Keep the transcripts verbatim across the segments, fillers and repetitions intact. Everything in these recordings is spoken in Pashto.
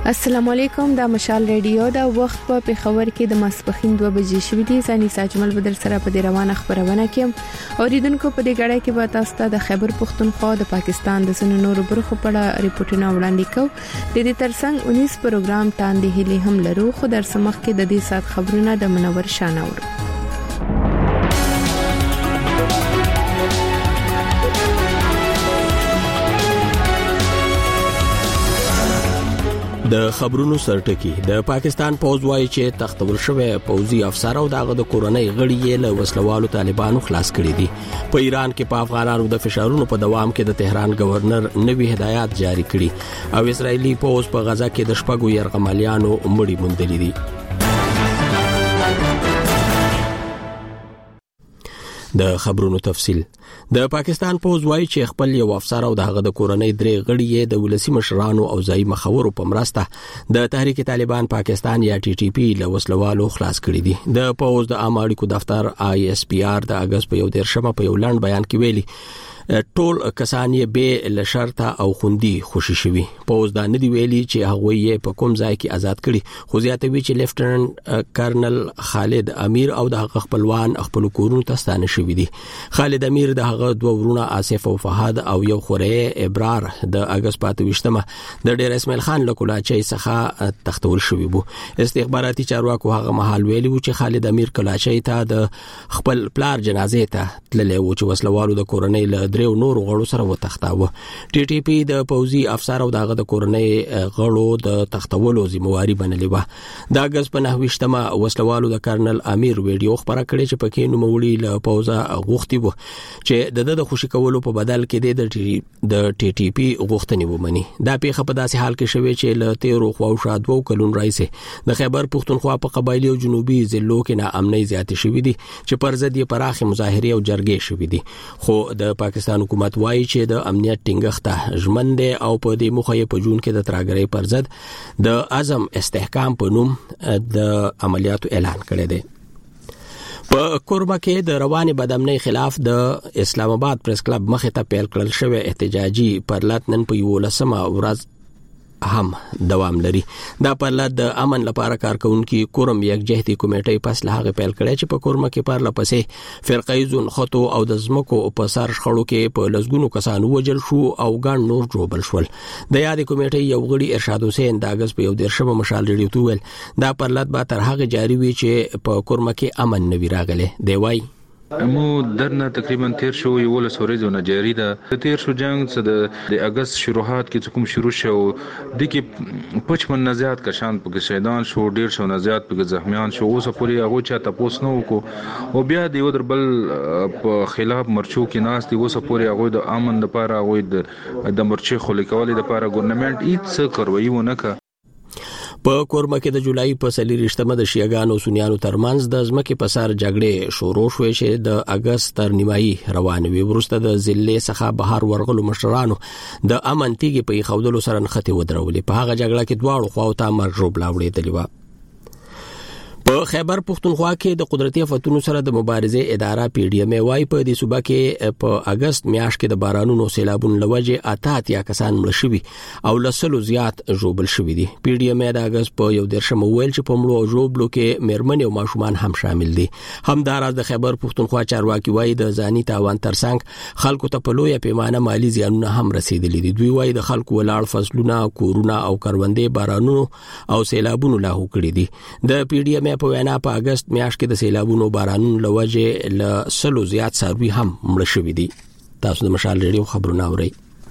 السلام علیکم، دا مشال ریډیو دا وخت په پیښور کې د ماسپخین دوه بجې شوې دي. ځاني ساجمل بدر سره په دې روانه خبرونه کې اوریدونکو په دې غړای کې به تاسو ته د خیبر پختونخوا د پاکستان د سن نورو برخو په اړه ریپورتونه وړاندې کوو. د دې ترڅنګ اونیس پروګرام تاندې هلي هم لرو، خو در سمخ کې د دې سات خبرونه د منور شاناور. د خبرونو سرټکی د پاکستان پوز وايي چې تختول شوی پوزي افسر او دغه د کورونای غړي یې له وسلوالو طالبانو خلاص کړي دي. په ایران کې په افغانانو د فشارونو په دوام کې د تهران گورنر نوي هدایات جاری کړي او اسرایلی پوز په غزا کې د شپږو يرغمالیانو مړي موندلي دي. د خبرونو تفصيل. د پاکستان پوز وايي چې خپل یو افسر او دغه د کورنۍ درې غړي یې د ولسی مشرانو او ځای مخورو په مرسته د تحریک طالبان پاکستان یا ټي ټي پی له وسلوالو خلاص کړي دي. د پوز د امریکو دفتر آی اس پی آر د اگست په یو دیرشمه په یو لاند بیان کې ویلي ټول کسان یې به له شرطه او خوندي خوشي شوي. پوز دا ندی ویلي چې هغه یې په کوم ځای کې آزاد کړي، خو زیاتوي چې لیفټننټ کرنل خالد امیر او د خپلوان خپل کورونو ته ستانه شوي دي. خالد امیر د هغه دوه ورونه آصف او فهد او یو خورې ابرار د اگست په وشتمه د ډیر اسماعیل خان له کولاچي څخه تختول شوی وو. استخباراتي چارواکو هغه محل ویلي و چې خالد امیر کولاچي ته د خپل پلار جنازې ته تللی و چې وسلوالو د کورنۍ له درو نور غړو سره وتښتاوه. ټي ټي پی د پوزي افسر او دغه د کورنۍ غړو د تختولو ذمہواری بنلې و. د اگست په نهویشتمه وسلوالو د کرنل امیر ویډیو خبره کړې چې پکې نوموړي له پوزا غوښتي وو چې د د خوشی کولو په بدل کې د د ټي ټي پی غوښتنې ومني. دا پیښه په داسې حال کې شوې چې له تیرو خواو شادو کلون راځي د خیبر پختونخوا په قبایلی او جنوبي ضلعو کې ناامنۍ زیاتې شوې دي چې پر ضد یې پراخه مظاهره او جرګې شوې دي. خو د پاکستان حکومت وايي چې د امنیت ټینګښت ژمن دی او په دې مخه یې په جون کې د تراګرۍ پر ضد د اعظم استحکام په نوم د عملیاتو اعلان کړی دی. په کوربه کې د رواني بدامنۍ خلاف د اسلام آباد پریس کلب مخه ته پیل کړل شوی احتجاجي پرلط نن په یو لسمه ورځ هم دوام لري. دا پرلط د امن لپاره کارکونکو کورم یکجهتي کمیټې پس له هغه پیل کړی چې په کورمه کې پر لپسې فرقایزون خطو او د زمکو په سر شخړو کې په لزګونو کسانو وجل شو او ګڼ نور جوړبل شول. د یادې کمیټې یو غړي ارشاد حسین د اگست په یو دیرشمه مشال ریډیو ته ویل دا پرلط به تر هغه جاری وي چې په کورمه کې امن نوي راغلی دی. وایي مو درنه تقریبا تیر شو یو له سوريزونه جاری ده. تیر شو جنگ څخه د اگست شروعات کې کوم شروع شو د کې پچپن نزيات کشان په شهیدان شو، ډیر شو نزيات په زخمیان شو. اوس پوری هغه چا تاسو نو کو او بیا د یو دربل په خلاف مرچو کې ناس دی. اوس پوری هغه د امن لپاره هغه د مرچي خلیکوالي لپاره ګورنمنت هیڅ کوي ونه کا. په کورمه کې د جولای په سلیریشتمه د شیعاګانو سنیانو ترمنځ د ځمکې په سر جګړې شروع شوې چې د اگست تر نیمایي روانه وي. وروسته د ضلع څخه بهر ورغلو مشرانو د امن تیږي په خودلو سره نخته ودرولې. په هغه جګړه کې دواړو خواو ته مرګ ژوبلا وړېدلې و. په خیبر پختونخوا کې د قدرتي آفتونو سره د مبارزې اداره پی ډی ایم وايي په دې صوبه کې په اگست میاشت کې د بارانونو سیلابونو لوجه اتات یا کسان مړ شوي او لسلو زیات ژوبل شوي دي. پی ډی ایم د اگست په یو دیرشمه ویل چې په مړو او ژوبلو کې مېرمنې او ماشومان هم شامل دي. همداراز د خیبر پختونخوا چارواکي وايي د ځاني تاوان ترڅنګ خلکو ته په لویه پیمانه مالی زیانونه هم رسیدلي دي. دوی وايي د خلکو ولاړ فصلونه، کورونه او کروندې بارانونو او سیلابونو لاهو کړي دي. د پی ډی ایم په وینا په اگست میاشت کې د سیلابونو بارانونو لوجه ل سلو زیات ساروي هم مړ شوي دي. تاسو د مشال ریډیو خبرونه اورئ.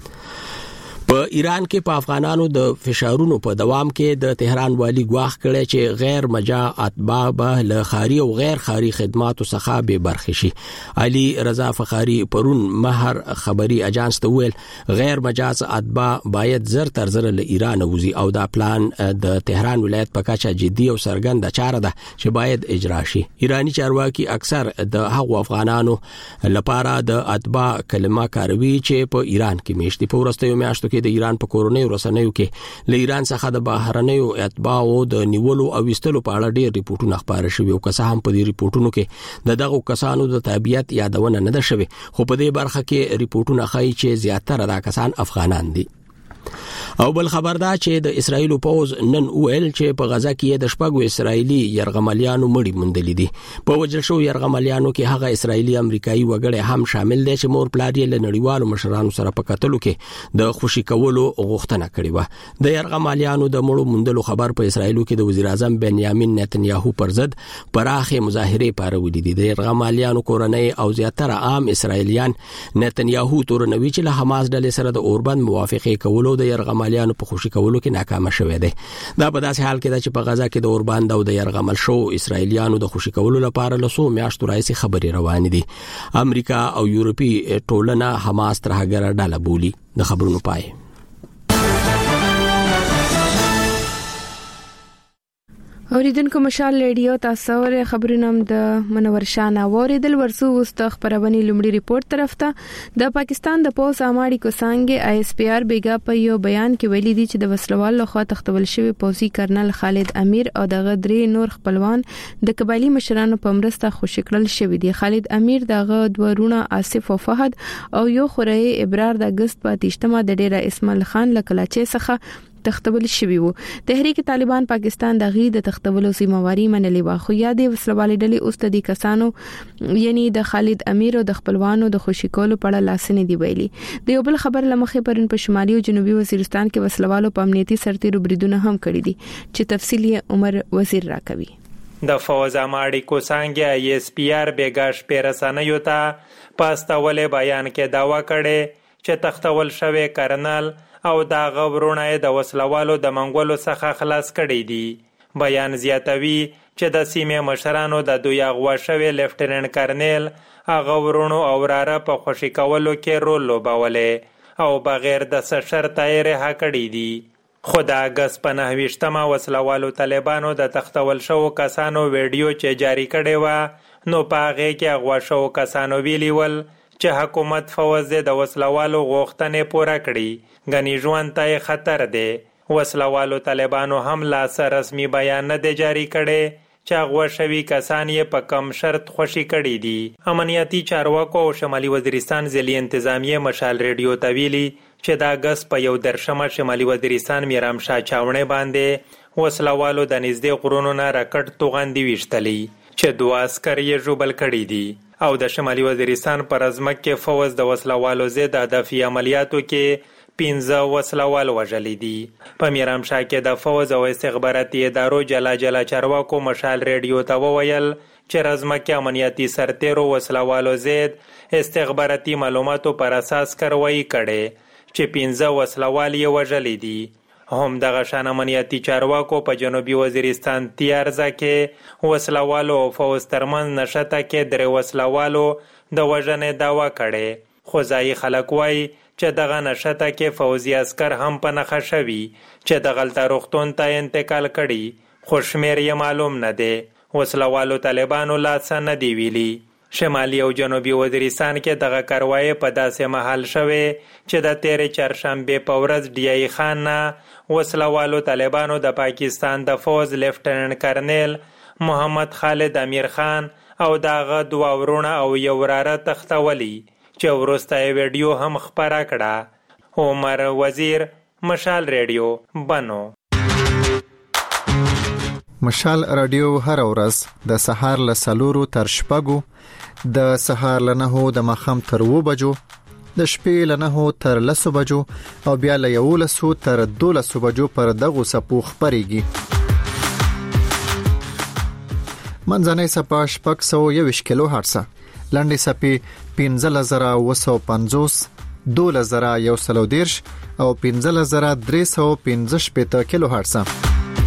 په ایران کې په افغانانو د فشارونو په دوام کې د تهران والی ګواښ کړی چې غیر مجا اتباع به له خاري او غیر خاري خدماتو څخه به برخه شي. علي رضا فخاری پرون مهر خبري اجانس ته ویل غیر مجاز اتباع باید زر تر زر له ایران وزي او دا پلان د تهران ولایت په کچه جدي او سرګند چاره ده چې باید اجرا شي. ایرانی چارواکي اکثر د هغو افغانانو لپاره د اتباع کلمه کاروي چې په ایران کې میشتي. په ورستیو میاشتو د ایران په کورونیو رسنیو کې له ایران څخه د بهرنیو اتباعو د نیولو او وستلو په اړه ډېر ریپورتونه خبره شوي او که څه هم په دې ریپورتونو کې د دغو کسانو د تابعیت یادونه نه ده شوې، خو په دې برخه کې ریپورتونه ښایي چې زیاتره دا کسان افغانان دي. او بل خبر دا چې د اسرایل پوز نن اویل چې په غزا کې د شپږو اسرایلی يرغملیانو مړي موندل دي. په وجل شو يرغملیانو کې هغه اسرایلی امریکایي وګړي هم شامل دي چې مور پلار یې له نړیوالو مشرانو سره په کتلو کې د خوشي کولو غوښتنه کړې و. د يرغملیانو د مړو موندلو خبر په اسرایلو کې د وزیر اعظم بنیامین نتنیاهو پر ضد پراخه مظاهره پارولې دي. د يرغملیانو کورنۍ او زیاتره عام اسرایلیان نتنیاهو تورنوي چې له حماس ډلې سره د اوربند موافقه کولو د يرغملیانو په خوشي کولو کې ناکام شوه دي. دا په داسې حال کې ده چې په غزا کې د اوربند او د يرغمل شو اسرایلیانو د خوشي کولو لپاره له څو میاشتو راځي خبري روان دي. امریکا او یورپی ټولنه حماس ترهګر ډله بولي. د خبرونو پای اوریدونکو مشال ریډیو تاسو ور خبرونه د منور شانه اوریدل ورسو وست خبرونه لومړی ریپورت طرف ته د پاکستان د پوز اماړي کو څنګه آی اس پی آر بیګا په یو بیان کې ویلي دي چې د وسلوال لخوا تختول شوی پوزي کرنل خالد امیر او د غدري نور خپلوان د قبایلی مشرانو په مرسته خوشکړل شوی دي. خالد امیر دغه دورونه آصف او فهد او یو خوري ابرار د اگست په تیشتمه د ډیره اسماعیل خان لکلاچې څخه تختول شوی وو. تحریک طالبان پاکستان د غي د تختولو ذمہواری منلې و، خو یادې وسلوالې ډلې اوس د کسانو یعنی د خالد امیر او د خپلوانو د خوشی کولو په اړه لاسنې دی ویلي. د یو بل خبر لمخې پرن په شمالي او جنوبي وزیرستان کې وسلوالو په امنیتي سرتیرو بریدونه هم کړی دي چې تفصیل یې عمر وزیر راکوي. د فوز اماړي کو څنګه ای اس پی آر بیګاش پیرسانه یو تا پاستولې بیان کې داوا کړي چې تختول شوی کرنل او دا غورونه د وسلوالو د منګولو څخه خلاص کړي دي. بیان زیاتوي چې د سیمې مشرانو د دوی اغوا شوی لیفټیننټ کرنل هغه ورونو او راره په خوشی کولو کې رول لوبولې او بغیر د سشر تایره ها کړي دي. خدا اگست په نهویشتمه وسلوالو طالبانو د تختول شو کسانو ویډیو چې جاری کړي و نو پاغه کې اغوا شو کسانو ویلی ول چې حکومت فوز د وسلوالو غوښتنې پوره کړي غني ژوند ته خطر دی. وسلوالو طالبانو هم لا سر رسمي بیان نه دی جاری کړي چې هغه شوی کسان یې په کم شرط خوشی کړي دي. امنیتي چارواکو او شمالي وزیرستان ځلي انتظامیه مشال ریډیو ته ویلي چې د اگست په یو درشمه شمالي وزیرستان میرام شاه چاونه باندې وسلوالو د نږدې غرونو نه راکټ توغندي وشتلي چې دوه عسكر یې جوبل کړي دي او د شمالي وزیرستان پر ازمک کې فوز د وسلوالو ضد هدفي عملیاتو کې پنځه وسلوال وژلي دي. په میرام شاه کې د فوز او استخباراتي ادارو جلا جلا چارواکو مشال ریډیو ته وویل چې رزمک امنیتي سرتیرو وسلوالو ضد استخباراتي معلوماتو پر اساس کاروایی کړي چې پنځه وسلوال یې وژلي دي. هم دغه شان امنیتي چارواکو په جنوبي وزیرستان تیارزه کې وسلوالو او فوز ترمن نشته کې درې وسلوالو د وژنې داوا کړي. خو ځای خلک وایي چې دغه نشته کې فوزي عسكر هم په نخښه شوي چې د غلطه روغتون ته انتقال کړي، خو شمیر یې معلوم نه دی. وسلوالو طالبانو لا څه نه دی ویلي. شمالي او جنوبي وزیرستان کې دغه کاروایی په داسې محل شوه چې د تیرې چهارشنبه په ورځ ډی ای خان نه وسلوالو طالبانو د پاکستان د فوز لیفټیننټ کرنل محمد خالد امیر خان او دغه دوه ورونه او یو وراره تختولی چې ورسته ویډیو هم خبره کړه. عمر وزیر، مشال ریډیو، بنو. مشال رادیو هر ورځ د سهار له سلورو تر شپږو، د سهار له نهو د ماښام تر اوو بجو، د شپې له نهو تر لسو بجو او بیا له یولسو تر دولسو بجو پر دغو څپو خپرېږي. منځنۍ څپه شپږ سوه یوویشت کیلو هرټزه، لنډې څپې پنځلس زره اوه سوه پنځوس، دولس زره یو سل او دېرش او پنځلس زره درې سوه پنځه شپېته کیلو هرټزه.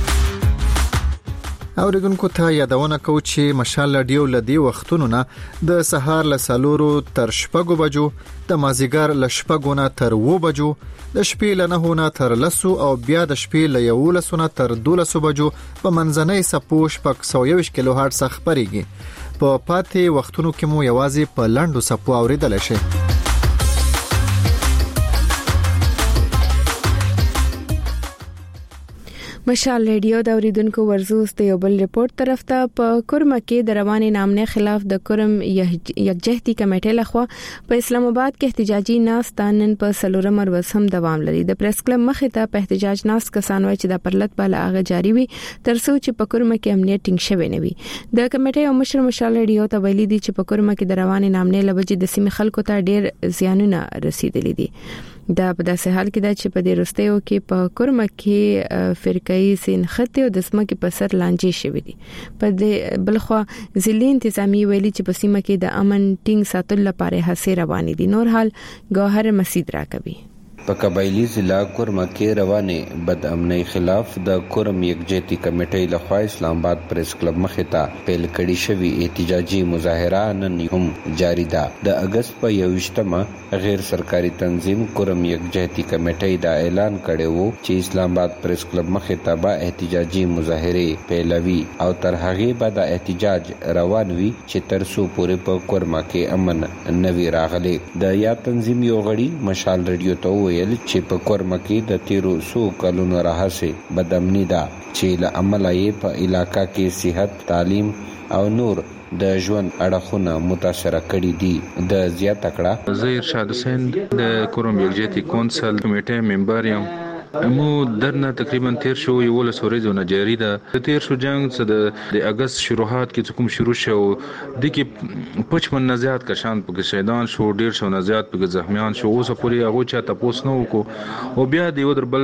اوریدونکو ته یادونه کوو چې مشال رادیو لدی وختونو نه د سهار له سلورو تر شپږو بجو، د مازیګر له شپږو نه تر اوو بجو، د شپې له نهو نه تر لسو او بیا د شپې له یولسو نه تر دولسو بجو په منځنۍ څپو شپږ سوه یوویشت کیلو هرټز خپرېږي. په پاتې وختونو کې مو یوازې په لنډو څپو اوریدلی شئ. مشال ریډیو د اوریدونکو ورزوس ته یو بل ریپورت طرف ته په کورما کې د رواني نامنه خلاف د کورم یکجهتي کمیټې لخوا په اسلام آباد کې احتجاجي ناستانن په سلورم ورځ هم دوام لري. د پریس کلب مخې ته په احتجاج ناست کسان وایي چې د پرلط بالا هغه جاری وي ترڅو چې په کورما کې امنیت ټینګ شوی نه وي. د کمیټې او مشر مشال ریډیو ته ویلي دي چې په کورما کې د رواني نامنه لوجې د سیمې خلکو ته ډېر زیانونه رسیدلي دي. دا په داسې حال کې دا چې په دې وروستیو کې په کورما کې فرقای سین خطي او د سمکه په سر لانجې شوې دي. په دې بلخوا ځلې انتظامی ویلي چې په سیمه کې د امن ټینګ ساتلو لپاره هڅې روانې دي. نور حال ګوهر مسعود راکوي. په قبایلی ضلع کورما کې روانه بد امنۍ خلاف د کورم یکجهتي کمیټې لخوا اسلام آباد پریس کلب مخې ته پیل کړي شوی احتجاجي مظاهره نن هم جاری ده. د اگست په یوویشتمه غیر سرکاري تنظیم کورم یکجهتي کمیټې دا اعلان کړی وو چې اسلام آباد پریس کلب مخې ته به احتجاجي مظاهره پیلوي او تر هغه به د احتجاج روان وي چې تر څو پورې په کورما کې امن نوي راغلي. د یا تنظیم یو غړي مشال ریډیو ته ویل چې په کورما کې د تیرو سو کلونو راهسه بدامنی ده چې له عمله یې په علاقہ کې صحت، تعلیم او نور د ژوند اړخونه متاثر کړي دي. د زیات کړه زه ارشاد حسین د کورم یکجهتي کونسل کمیټې ممبر یم. مو درنه تقریبا تیر شو یو ول سورې زونه جاری ده. تیر شو جنگ څه د اگست شروعات کې کوم شروع شو د کې پچپن نه زیات کشان په شهیدان شو، ډیر شو نه زیات په زخمیان شو. اوس پورې هغه چا تاسو نو کو او بیا د یو دربل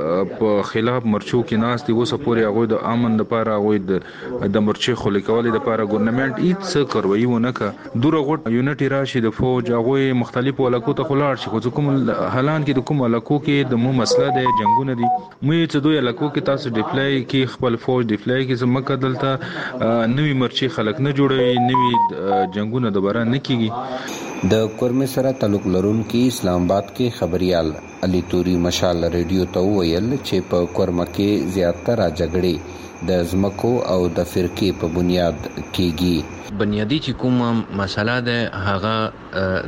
په خلاف مرچو کې ناس دي. اوس پورې هغه د امن لپاره هغه د مرچې خلک کولې لپاره ګورنمنت هیڅ څه کوي ونه کا دوره غټ یونټي راشي د فوج هغه مختلفو علاقو ته خلاړ شي. خو کوم حالان کې د کوم علاقو کې د مو مسله ده جنگونه دي. مې چې دوی علاقو کې تاسو ډیپلای کې خپل فوج ډیپلای کې زمکه دلته نوې مرچی خلک نه جوړوي، نوې جنگونه دوباره نه کیږي. د کورمه سره تعلق لرونکي اسلام آباد کې خبريال علي توري مشال ریډیو ته ویل چې په کورمه کې زیاتره جګړې د زمکو او د فرقې په بنیاد کیږي. بنیادی چې کومه مسله ده هغه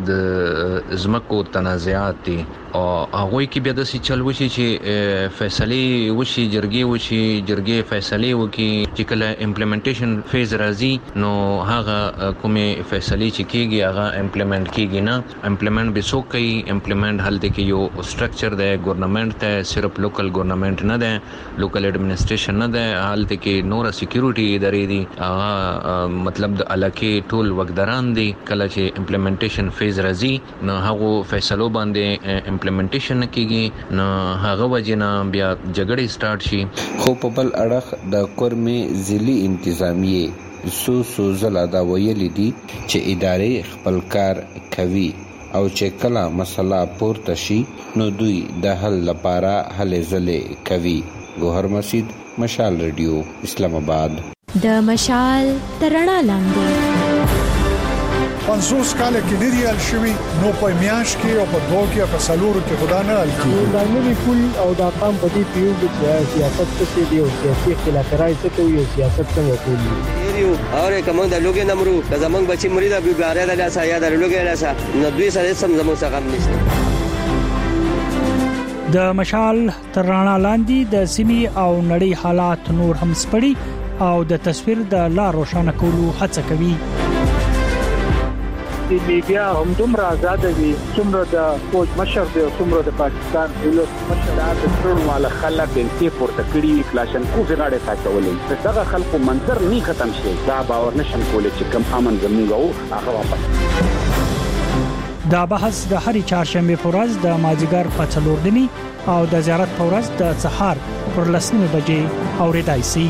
د زمکو تنازعات دي او هغه کې بیا د چل وشي چې فیصله وشي، جرګې وشي، جرګې فیصله وکي چې کله امپلیمنټیشن فیز راځي نو هغه کومه فیصله چې کیږي هغه امپلیمنٹ کیږي نه. امپلیمنٹ به څوک کوي؟ امپلیمنٹ هلته کې یو سټرکچر ده، ګورنمنت ته صرف لوکل ګورنمنت نه ده، لوکل ایڈمنسټریشن نه ده، هلته کې نور سکیورټي ادارې دي. هغه مطلب د علاقې ټول وګداران دي. کله چې امپلیمنټیشن فیز راځي نو هغه فیصلو باندې امپلیمنټیشن کیږي نو هغه وجنه بیا جګړې سٹارټ شي. خو په بل اړه د کورمه ضلعي انتظامیه سو سو زلا دا ویلي دي چې ادارې خپل کار کوي او چې کله مسله پورته شي نو دوی د حل لپاره هلې ځلې کوي. ګوهر مسعود، مشال ریډیو، اسلام آباد. د مشال ترڼا لاندې پنځوس کال کې ډیریال شوی نو په میاش کې او په دوه کې په سلورو کې خدا نه حل کیږي. دا نوی پول او دا قام په دې پیو کې سیاست څه دی او سیاسي خلافکارای څه کوي او سیاست څنګه کوي. یو اور کوم د لوګي نمرو د زمنګ بچي مریدا بیګاره د لاسه یا د لوګي لاسه نو دوی سره سم زموږ څخه هم نشته. د مشال ترڼا لاندې د سیمي او نړۍ حالات نور هم سپړي او د تصویر د لا روښانه کولو هڅه کوي. د میډیا هم دومره آزاد دي څومره د فوج مشر دی او څومره د پاکستان دولت مشر د ټول والا خلک د تی پورته کړي کلاشن کو زړه ساتولې. دغه خلکو منظر نه ختم شي. دا باور نشم کولای چې کم امن زموږ او هغه واپس. دا بحث د هرې چهارشنبه په ورځ د مازیګر په څلور نیمي او د زیارت په ورځ د سهار پر لسنیمه بجې اوریدای شي.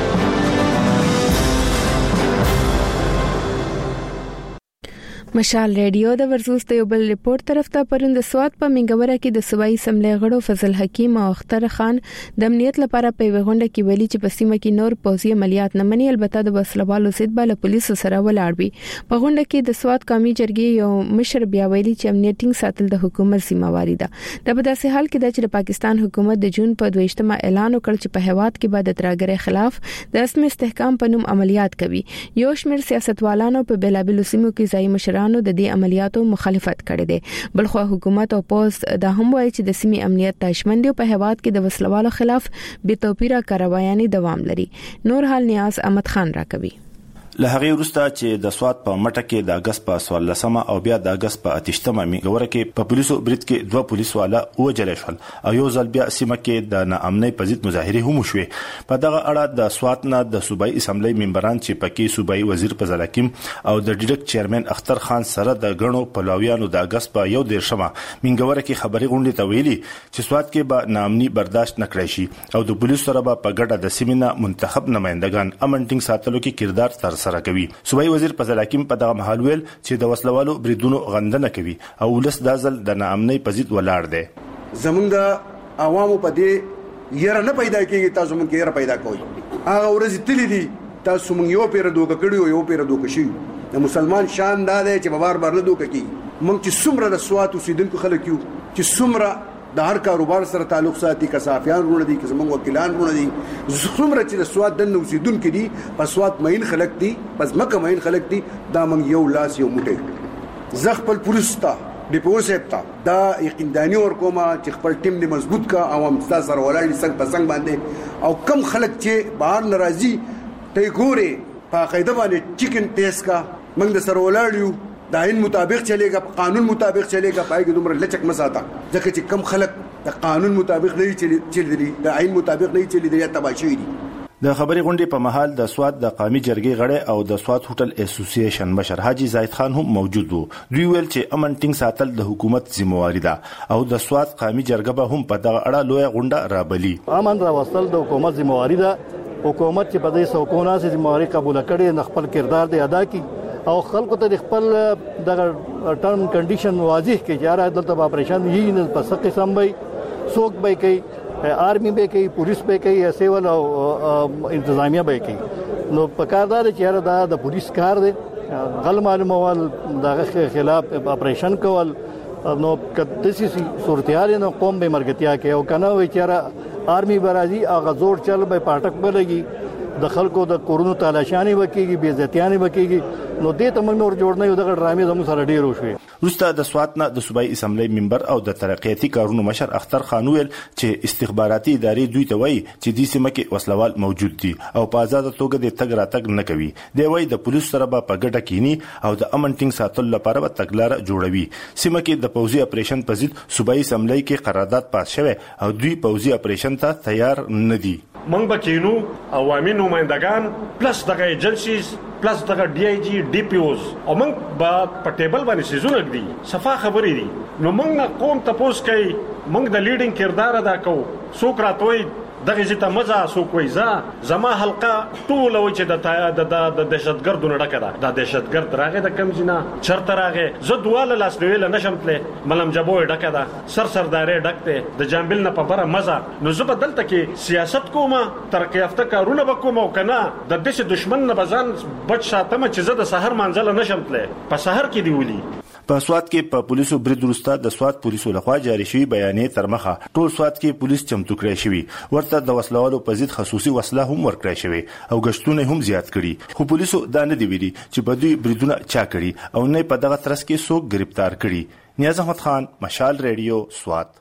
مشال ریډیو د ورزوس ته یو بل ریپورت طرف ته پروند سواد په منګوره کې د صوبایي سملې غړو فضل حکیم او اختر خان د امنیت لپاره په وغونډه کې ویلي چې په سیمه کې نور پوځي عملیات نه مني، البته د وسلوالو ضد بل پولیسو سره ولاړ وي. په غونډه کې د سواد قومي جرګې یو مشر بیا ویلي چې امنیتینګ ساتل د حکومت ذمہواری ده. د په داسې حال کې د پاکستان حکومت د جون په دویشتمه اعلان وکړ چې په هواد کې بعد ترګرې خلاف د اسم استحکام په نوم عملیات کوي. یو شمېر سیاستوالانو په بلابل سیمو کې ځای مشران مشرانو د دې عملیاتو مخالفت کړې ده. بلخو حکومت او پولیس دا هم وایي چې د سیمې امنیت تشمن دي په هواد کې د وسلوالو خلاف بې توپیره کاروایانې دوام لري. نور حال نیاز احمد خان راکوي. له هغه وروسته چې د سواد په مټه کې د اگست په سوالسمه او بیا د اگست په اتشتمه میګوره کې په پولیسو برید کې دوه پولیس والا وجل شول او یو ځل بیا سیمه کې د ناامنۍ په ضد مظاهره هم شوې. په دغه اړه د سواد نه د صوبایي اسمبلی ممبران چې پکې صوبایي وزیر فضل حکیم او د ډیرک چیرمن اختر خان سره د غنو پلاویانو د اگست په یو دیرشمه میګوره کې خبري غونډه ته ویلي چې سواد کې به ناامني برداشت نکړي شي او د پولیسو سره به په ګډه د سیمه منتخب نمائندگان امن ټینګ ساتلو کې کردار تر سره کوي. صوبایي وزیر فضل حکیم په دغه محل ویل چې د وسلوالو بریدونو غندنه کوي او ولس د ځل د ناامنۍ په ضد ولاړ دی. زمونږ د عوامو په دې یره نه پیدا کیږي، تاسو مونږ یره پیدا کوئ. هغه ورځ تللی دي تاسو مونږ یو پیر دوک کړیو یو پیر دوک شي. د مسلمان شان دا دی چې بار بار نه دوک کی. مونږ چې څومره د سواد اوسیدونکو خلک یو چې څومره د هر کاروبار سره تعلق ساتي، کسافیان رونه دي، که زموږ وکیلان رونه دي، څومره چې د سواد د اوسیدونکو دي په سواد مین خلک دي، پس مکه مین خلک دي، دا موږ یو لاس یو موټی زه خپل پولیس ته ډیپو سیب ته دا یقینداني ورکومه چې خپل ټیم دې مضبوط کا او هم تاسو سره ولاړ څنګه په څنګه باندې او کم خلک چې بهر ناراضي ته ګوري په قاعده باندې چیکن ټیسټ کا موږ د سره ولاړ یو د عین مطابق چلےګا، قانون مطابق چلےګا، پای کې دومره لچک مساته ځکه چې کم خلک د قانون مطابق نه چلی د عین مطابق نه چلی د تباشوي دي. د خبري غونډې په محل د سواد د قومي جرګې غړي او د سواد هوټل اسوسییشن مشر حاجی زاید خان هم موجود وو. دوی ویل چې امن ټینګ ساتل د حکومت ذمہواری ده او د سواد قومي جرګه به هم په دغه اړه لوی غونډه رابلی. امن راوستل د حکومت ذمہواری ده. حکومت چې په دې سوکونه سي ذمہواری قبول کړي نه خپل کردار دی ادا کړي او خلکو ته خپل د ټرم کنډیشن واضح کړي چې را دلته اپریشن یې نه پس قسم وي څوک به کوي، آرمی به کوي، پولیس به کوي، سیول او انتظامیه به کوي. نو په کار دا چې دا د پولیس کار دی غل معلومول دغه خلاف اپریشن کول. نو کله چې صورتحال نو قوم به مرګتیا کوي او کنه وي چې آرمی برازي هغه زور چل به پټک بلګي د خلکو د کورونو تالاشانی وکيږي، بے عزتیانی وکيږي. نو دې ته موږ نور جوړ نه یو دغه ډرامې زموږ سره ډیر وشوي. روسته د سواد نه د صوبایي اسمبلی ممبر او د ترقیاتي کارونو مشر اختر خان ویل چې استخباراتي ادارې دوی ته وایي چې د سیمه کې وسلوال موجود دي او په آزاد توګه د تګ راتګ نه کوي. دی وایي د پولیس سره به په ګډه کینی او د امن ټینګ ساتلو لپاره به تګلار جوړوي. سیمه کې د پوځي اپریشن په ضد صوبایي اسمبلی کې قرارداد پاس شوه او دوی پوځي اپریشن ته تیار نه دي. موږ به کینو عوامي نمائندگان پلس دغه ایجنسیز پلس دغه ډي آی جی ډي پی اوز او موږ به په ټیبل باندې سيزونه دي صفه خبرې دي. نو موږ قوم تاسو کوي موږ د لیډینګ کردار ادا کوو. څوک راتوي دغه زیته مزه څوک وای ځا زما حلقه ټول و چې د د د دهشتګردو نه ډکه ده. دا دهشتګرد راغی د کم ځنا چرته راغی زه دواله لاس نیول نشم تله ملم جبو ډکه ده سر سردارې ډکته د جامبل نه په بره مزه. نو زه بدلته کې سیاست کومه ترقی یافته کارونه وکوم او کنه د دې دشمن نه بزان بچ ساتم چې زه د سحر منځله نشم تله په سحر کې دی ولي. په سواد کې په پولیسو برید وروسته د سواد پولیسو لخوا جاری شوی بیانې تر مخه ټول سواد کې پولیس چمتو کړی شوی. ورته د وسلوالو په ضد خصوصي وسله هم ورکړی شوی او غشتونه هم زیات کړي. خو پولیسو دا نه دی ویلي چې په دوی بریدونه چا کړي او نه په دغه ترڅ کې څوک گرفتار کړي. نیاز احمد خان، مشال ریډیو، سواد.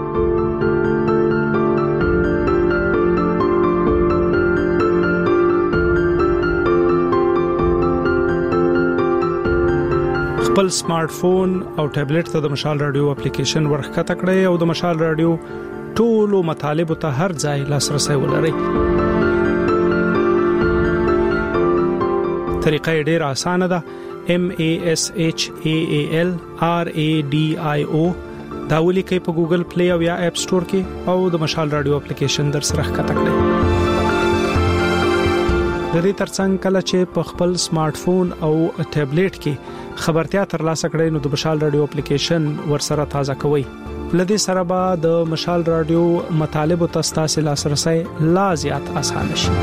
خپل سمارټ فون او ټابلیټ ته د مشال رادیو اپلیکیشن ورخکته کړئ او د مشال رادیو ټولو مطالبه ته هر ځای لاسرسي ولرئ. طریقه ډیره اسانه ده. M A S H A A L R A D I O دا ولیکئ په ګوګل پلی او یا اپ سٹور کې او د مشال رادیو اپلیکیشن در سره ښکته کړئ. د دې ترڅنګ کله چې په خپل سمارټ فون او ټابلیټ کې خبرتیا ترلاسه کړئ نو د مشال رادیو اپلیکیشن ورسره تازه کوئ. لدې سره به د مشال رادیو مطالب او تاسو لاسرسي لا زیات اسانه شي.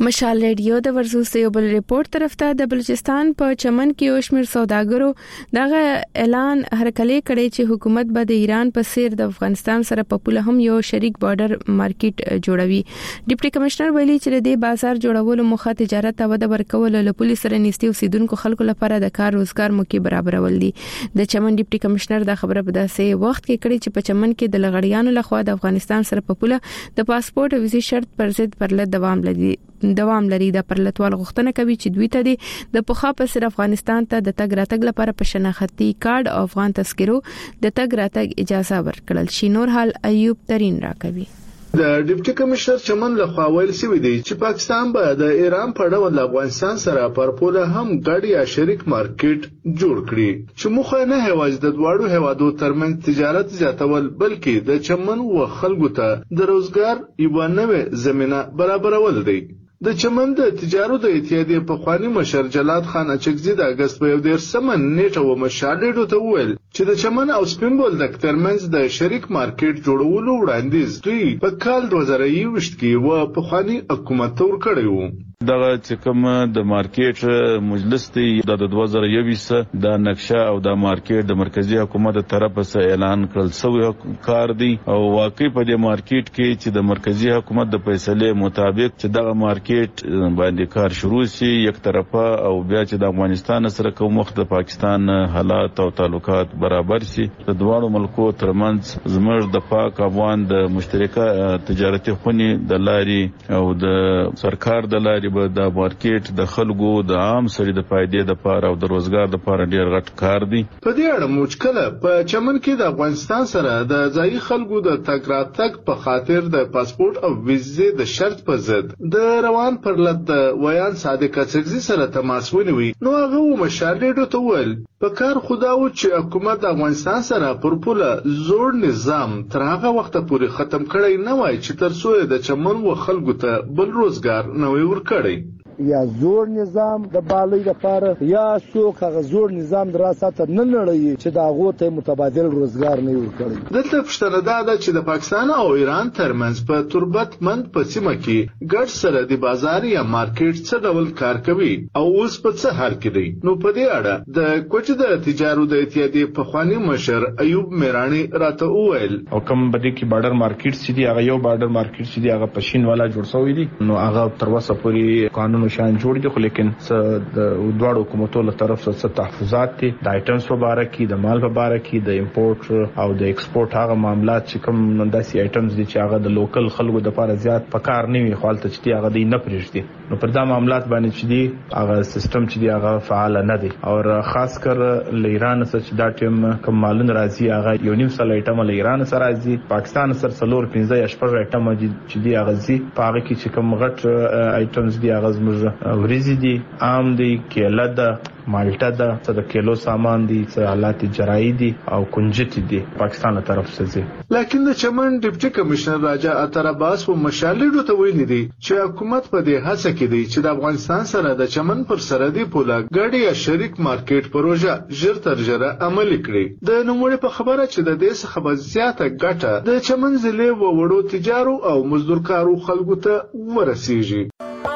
مشال ریډیو د ورزوس یو بل ریپورت طرف ته د بلوچستان په چمن کې اوشمیر سوداګرو دغه اعلان هرکلی کړی چې حکومت به د ایران په سیر د افغانستان سره په پوله هم یو شریک بارډر مارکیټ جوړوي. ډیپټي کمشنر ویلي چې د بازار جوړولو موخه تجارت او د ورکول له پولیس سره نږدې اوسیدونکو خلکو لپاره د کار روزګار موقع برابرول دي. د چمن ډیپټي کمشنر دا خبره په داسې وخت کې کړې چې په چمن کې د لغړیانو لخوا د افغانستان سره په پوله د پاسپورت او ویزې شرط پر ضد پرله دوام لري دوام لري د پرلتوال غوښتنه کوي چې دوی ته د پخوا په سر افغانستان ته د تګ راتګ لپاره په شناختی کارت او افغان تذکرو د تګ راتګ اجازه ورکړل شي. نور حال ایوب ترين راکوي. د ډیپټي کمشنر چمن له خوا ویل شوی دی چې پاکستان به د ایران په ډول افغانستان سره پر پوله هم ګډ یا شریک مارکیټ جوړ کړي چې مخه نه هواج د دوړو هوادو ترمنځ تجارت زیاتول بلکې د چمن و خلکو ته د روزګار یو نوې زمينه برابرول دی. د چمن د تجارت د اتحادیې په خواني مشر جلاد خان اچکزي د اگست په یو ډیر سمن نیټه و مشاهده ته ویل چې د چمن او سپینبول د ترمنځ د شریک مارکیټ جوړولو وړاندیز دوی په کال دوه زره یوویشت کې و په خواني حکومت تور کړی وو. دغه چې کوم د مارکیټ مجلس دی د دوه زره یوویشت د نقشه او د مارکیټ د مرکزی حکومت طرفه څخه اعلان کړل شوی کار دی او واقعي په دې مارکیټ کې چې د مرکزی حکومت د فیصله مطابق چې دغه مارکیټ باندې کار شروع شي یک طرفه او بیا چې د افغانستان سره کوم وخت د پاکستان حالات او تعلقات برابر شي د دوه ملکو ترمنځ زموږ د پاک افغان د مشترکه تجارتي خونی د لاري او د سرکار د لاري به د مارکیټ د خلکو د عام سړي د فائدې د پاره او د روزګار د پاره ډیر غټ کار دی. په دې اړه موچکله په چمن کې د افغانستان سره د ځایي خلکو د تګ راتګ په خاطر د پاسپورت او ویزې د شرط په ضد د روان پر لد د ویان صادق اڅکزي سره تماس ونیوي. نو هغه مشارډو ته ول په کار خداو چې حکومت د افغانستان سره پر پوله زوړ نظام تر هغه وخت پورې ختم کړی نه وای چې تر څو د چمن و خلکو ته بل روزګار نوې ورکړي یا زور نظام د بالای لپاره یا څوک هغه زور نظام دراسته نه لړۍ چې دا غوته متبادل روزګار نه ورکړي. دلته پښتنه دا ده چې د پاکستان او ایران ترمنځ په تربت مند په سیمه کې ګډ سره د بازار یا مارکیټ څه ډول کار کوي او اوس په څه حال کې دی. نو په دې اړه د کوچ د تجارت د اتحادیې په خواني مشر ایوب میرانی راته وویل او کوم بده کې بارډر مارکیټ سي دی هغه یو بارډر مارکیټ سي دی هغه پښین والا جوړ شوی دی. نو هغه تر وسه پورې قانون شان جوړ دي خو لیکن د دوړو حکومتو له طرف څخه تحفظات دي د آیټمز په باره کې د مال په باره کې د امپورټ او د ایکسپورټ هغه معاملات چې کوم داسې آیټمز دي چې هغه د لوکل خلکو د لپاره زیات پکار نه وي خالته چې هغه دی نه پرېږدي. نو پر دا معاملات باندې چې دی هغه سیستم چې دی هغه فعال نه دی او خاص کر له ایران سره چې دا ټیم کوم مالون راځي هغه یو نیم سل آیټم له ایران سره راځي پاکستان سره څلور پنځه یا شپږ آیټم چې دی هغه زی په هغه کې چې کوم غټ آیټمز دی هغه زموږ وريزي دي عام دي کېله ده مالټا ده څه د کیلو سامان دي څه حالات جرایی دي او کنجت دي پاکستان طرف څخه. لکه د چمن ډیپټي کمشنر راجا اتر عباس په مشالډو ته ویلي دي چې حکومت په دې هڅه کې دی چې د افغانستان سره د چمن پر سرحدي پوله ګډ یا شریک مارکیټ پروژه ژر تر ژره عملي کړي. د نوموړي په خبره چې د دې څخه به زیاته ګټه د چمن ضلع و وړو تجارو او مزدورکارو خلکو ته ورسیږي.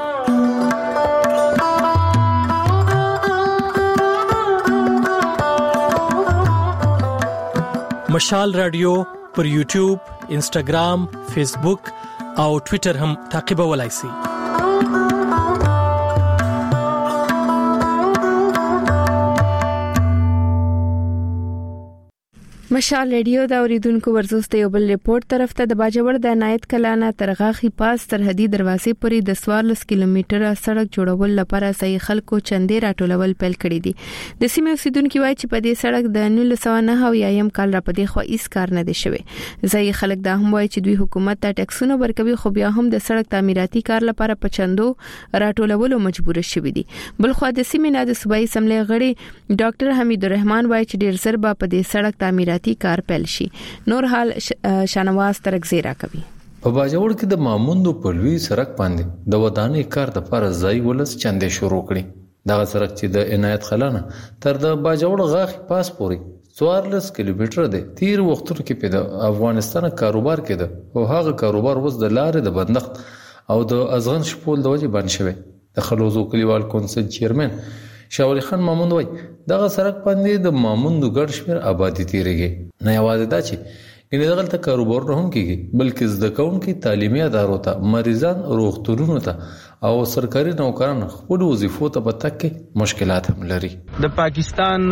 مشال رادیو پر یوټیوب، انسټاګرام، فیسبوک او ټوئیټر هم تعقیبولای شئ. مشال ریډیو دا اوریدونکو ورزوسته یو بل ریپورت طرف ته د باجوړ د عنایت کلانه ترغاخي پاس سرحدي دروازې پورې د څوارلس کیلومتره سړک جوړول لپاره صحیح خلکو چندې راټولول پیل کړی دي. د سیمې اوسیدونکو وایي چې په دې سړک د نولس سوه نهه اویایم کال را پدې خو هیڅ کار نه دی شوی. ځای خلک دا هم وایي چې دوی حکومت ته ټیکسونه ورکوي خو بیا هم د سړک تعمیراتي کار لپاره په چندو راټولولو مجبور شوي دي. بل خو د سیمې نه د صوبایي اسمبلی غړي ډاکټر حمید الرحمن وایي چې ډیر زر به په دې سړک تعمیراتي کار پیل شي. نور حال شانواز ترګزیرا کوي. په باجوړ کې د ماموندو په لوی سړک باندې د ودانۍ کار د پر ځای ولس چندې شروع کړي. دغه سړک چې د عنایت خلانه تر د باجوړ غاخ پاس پورې څوارلس کیلومتره دی. تیر وختونو کې په افغانستان کاروبار کې ده او هغه کاروبار اوس د لارې د بندښت او د ازغن شپول د وجه باندې شوی. د خلوزو کلیوال کونسل چیرمن شاه ولي خان ماموند وای دغه سړک باندې د ماموندو ګډ شمیر آبادی تیریږي. نه یوازې دا چې ګنې دغلته کاروبار نه هم کیږي بلکې زده کوونکي تعلیمي ادارو ته، مریضان روغتونونو ته او سرکاري نوکران خپل وظیفو ته په تک کې مشکلات هم لري. د پاکستان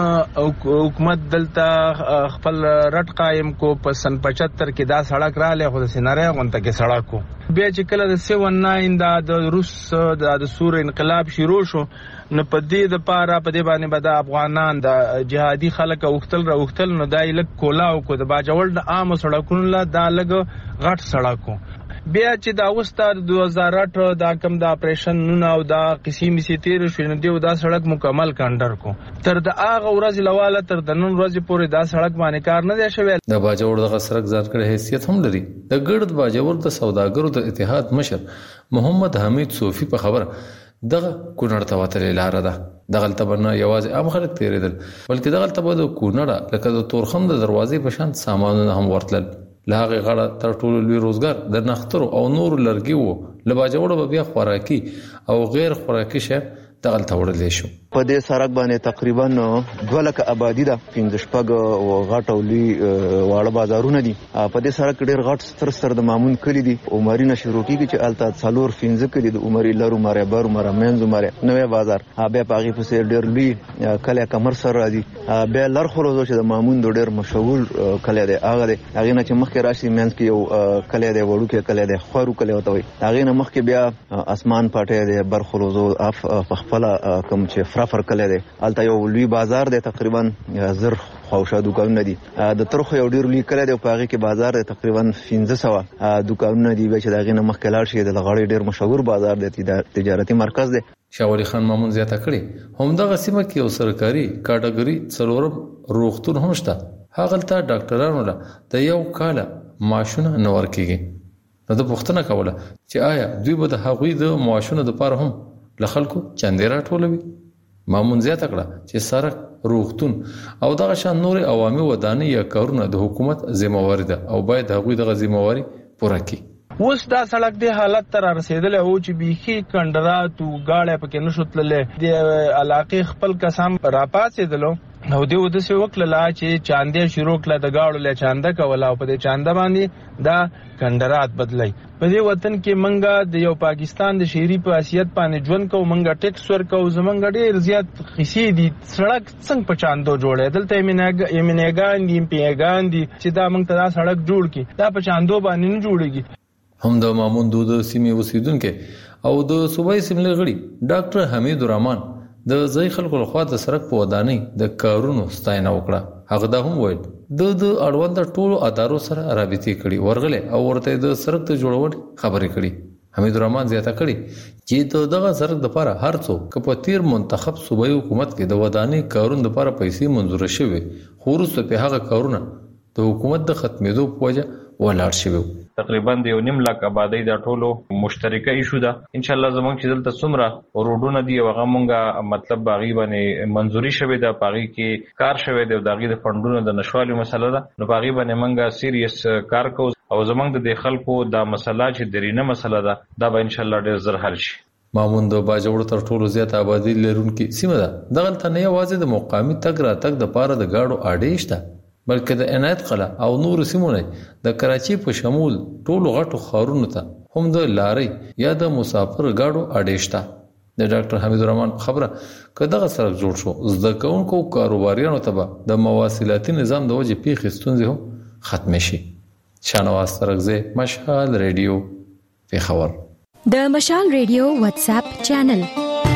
حکومت دلته خپل رټ قائم کو په سن پچهتر کې دا سړک رااله خو د سيناري غونته کې سړک کو. بیا چې کله د سیون ناین د روس د سور انقلاب شروع شو نو په دې د پاره په دې باندې به د افغانان د جهادي خلک اوختل را اوختل نو دای لک کولاو کو د باجوړ د عام سړکونو لا دا لګ غټ سړکو. بیا چې دا وستار دوه هزار اته دا کم د اپریشن نو او دا قسم سي تیر شو نو دی دا سړک مکمل کاندر کو. تر د اغه ورځ لواله تر د نن ورځ پورې دا سړک باندې کار نه دی شوی. د باجوړ د سړک ځانګړی حیثیت هم لري. د ګړد باجوړ د سوداګرو د اتحاد مشر محمد حمید صوفي په خبره دغه کونړ ته وتلې لار ده. دغه تبنه یوازې عام خلک تیرېدل بلکې دغه تبه د کونړ لکه د تورخم د دروازې په شان سامانونه هم ورتلل. لاغه غړه تر ټولو لوی روزګار د نخترو او نور لرګي وو. لباجوړ به بیا خوراکي او غیر خوراکي شي دغه تورلې شو. په دې سړک باندې تقریبا دوه لک آبادی ده، پنځه شپږ او غټ او لوی واړه بازارونه دي. په دې سړک ډېر غټ ستر ستر د مامون کلی دي. عمري نه شروع کیږي چې الته څلور پنځه کلی د عمري لرو ماره بر ماره منځ ماره نوې بازار بیا په هغه پسې ډېر لوی کلی کمر سره راځي. بیا لر خلوزو چې د مامون ډېر مشهور کلی دی هغه دی. هغه نه چې مخکې راشي منځ کې یو کلی دی وړو کې کلی دی خورو کلی وته وي. هغه نه مخکې بیا اسمان پټه دی بر خلوزو اف خپل کوم چې فرافر کلی دی. الته یو لوی بازار دی تقریبا زر خوښه دکانونه دي. د ترخو یو ډیر لوی کلی دی په هغه کې بازار دی تقریبا پنځه سوه دکانونه دي. بیا چې دغه نه مخکې لاړ شي د لغړی ډیر مشهور بازار دی، تجارتي مرکز دی. شاه ولي خان مامون زیاته کړي همدغه سیمه کې یو سرکاري کاټګوري څلورم روغتون هم شته. هغه ته ډاکټرانو له د یو کال معاشونه نه ورکیږي. نو د پوښتنه کوله چې آیا دوی به د هغوی د معاشونو لپاره هم له خلکو چندې راټولوي. مامون زیاته کړه چې سړک روغتون او دغه شان نور عوامي ودانۍ یا کارونه د حکومت ذمہواری ده او باید هغوی دغه ذمہواری پوره کړي. اوس دا سړک د حالت تر رسیدل او چې بيخي کندرات او گاړه پکې نشوتللې د علاقې خپل قسم راپاسېدلو نو دی و د څه وکړه چې چاندې شروع کړه د گاړو له چانده کولا او په دې چانده باندې دا کندرات بدلای. په دې وطن کې منګه د یو پاکستان د شهري په حیثیت باندې ژوند کو منګه ټیکس ورکو زمونږ ډېر زیات خسي دي. سړک څنګه په چاندو جوړې دلته یمنګ یمنګان دي پیګان دي چې دا موږ ته دا سړک جوړ کی دا په چاندو باندې نه جوړيږي. هم د مامون دود سیمې اوسیدونکو او د صوبای سیمې غړي ډاکټر حمید الرحمن د ځای خلکو لخوا د سړک په ودانۍ د کارونو ستاینه وکړه. هغه دا هم وویل د د اړوند ټولو ادارو سره رابطې کړي ورغله او ورته د سړک ته جوړول خبرې کړي. حمید الرحمن زیاته کړي چې دغه سړک د لپاره هر څوک په تیر منتخب صوبایي حکومت کې د ودانۍ کارونو لپاره پیسې منزور شوي خو وروسته په هغه کارونه د حکومت د ختمېدو په وجه ولاړ شوي. تقریبا د یو نیم لاک آبادی د ټولو مشترکه ایشو ده. ان شاء الله زمونږ چې دلته څومره روډونه دي او هغه مونږه مطلب باغی باندې منزوري شوه د باغی کې کار شوه د داغي د فندونو د نشوالي مسله ده. نو باغی باندې مونږه سیریس کار کوو او زمونږ د خلکو دا مسله چې درینه مسله ده دا به ان شاء الله ډیر زر حل شي. مامون د باجوړ تر ټولو زیات آبادی لرونکي سیمه ده. دغه ته نه یوازې د مقامی تګ را تګ د پاره د گاډو اډې شته بلکې د عنایت قلعه او نور سیمونه د کراچي په شمول ټولو غټو ښارونو ته هم د لارې یا د مسافر گاډو اډې شته. د ډاکټر حمید الرحمن خبره کداغه سره جوړ شو زده کوونکو کاروباریانو ته د مواصلاتي نظام د وجې پیښې ستونزې هم ختم شي. شانواز ترغزه مشال ریډیو پیښور. د مشال ریډیو واتس اپ چینل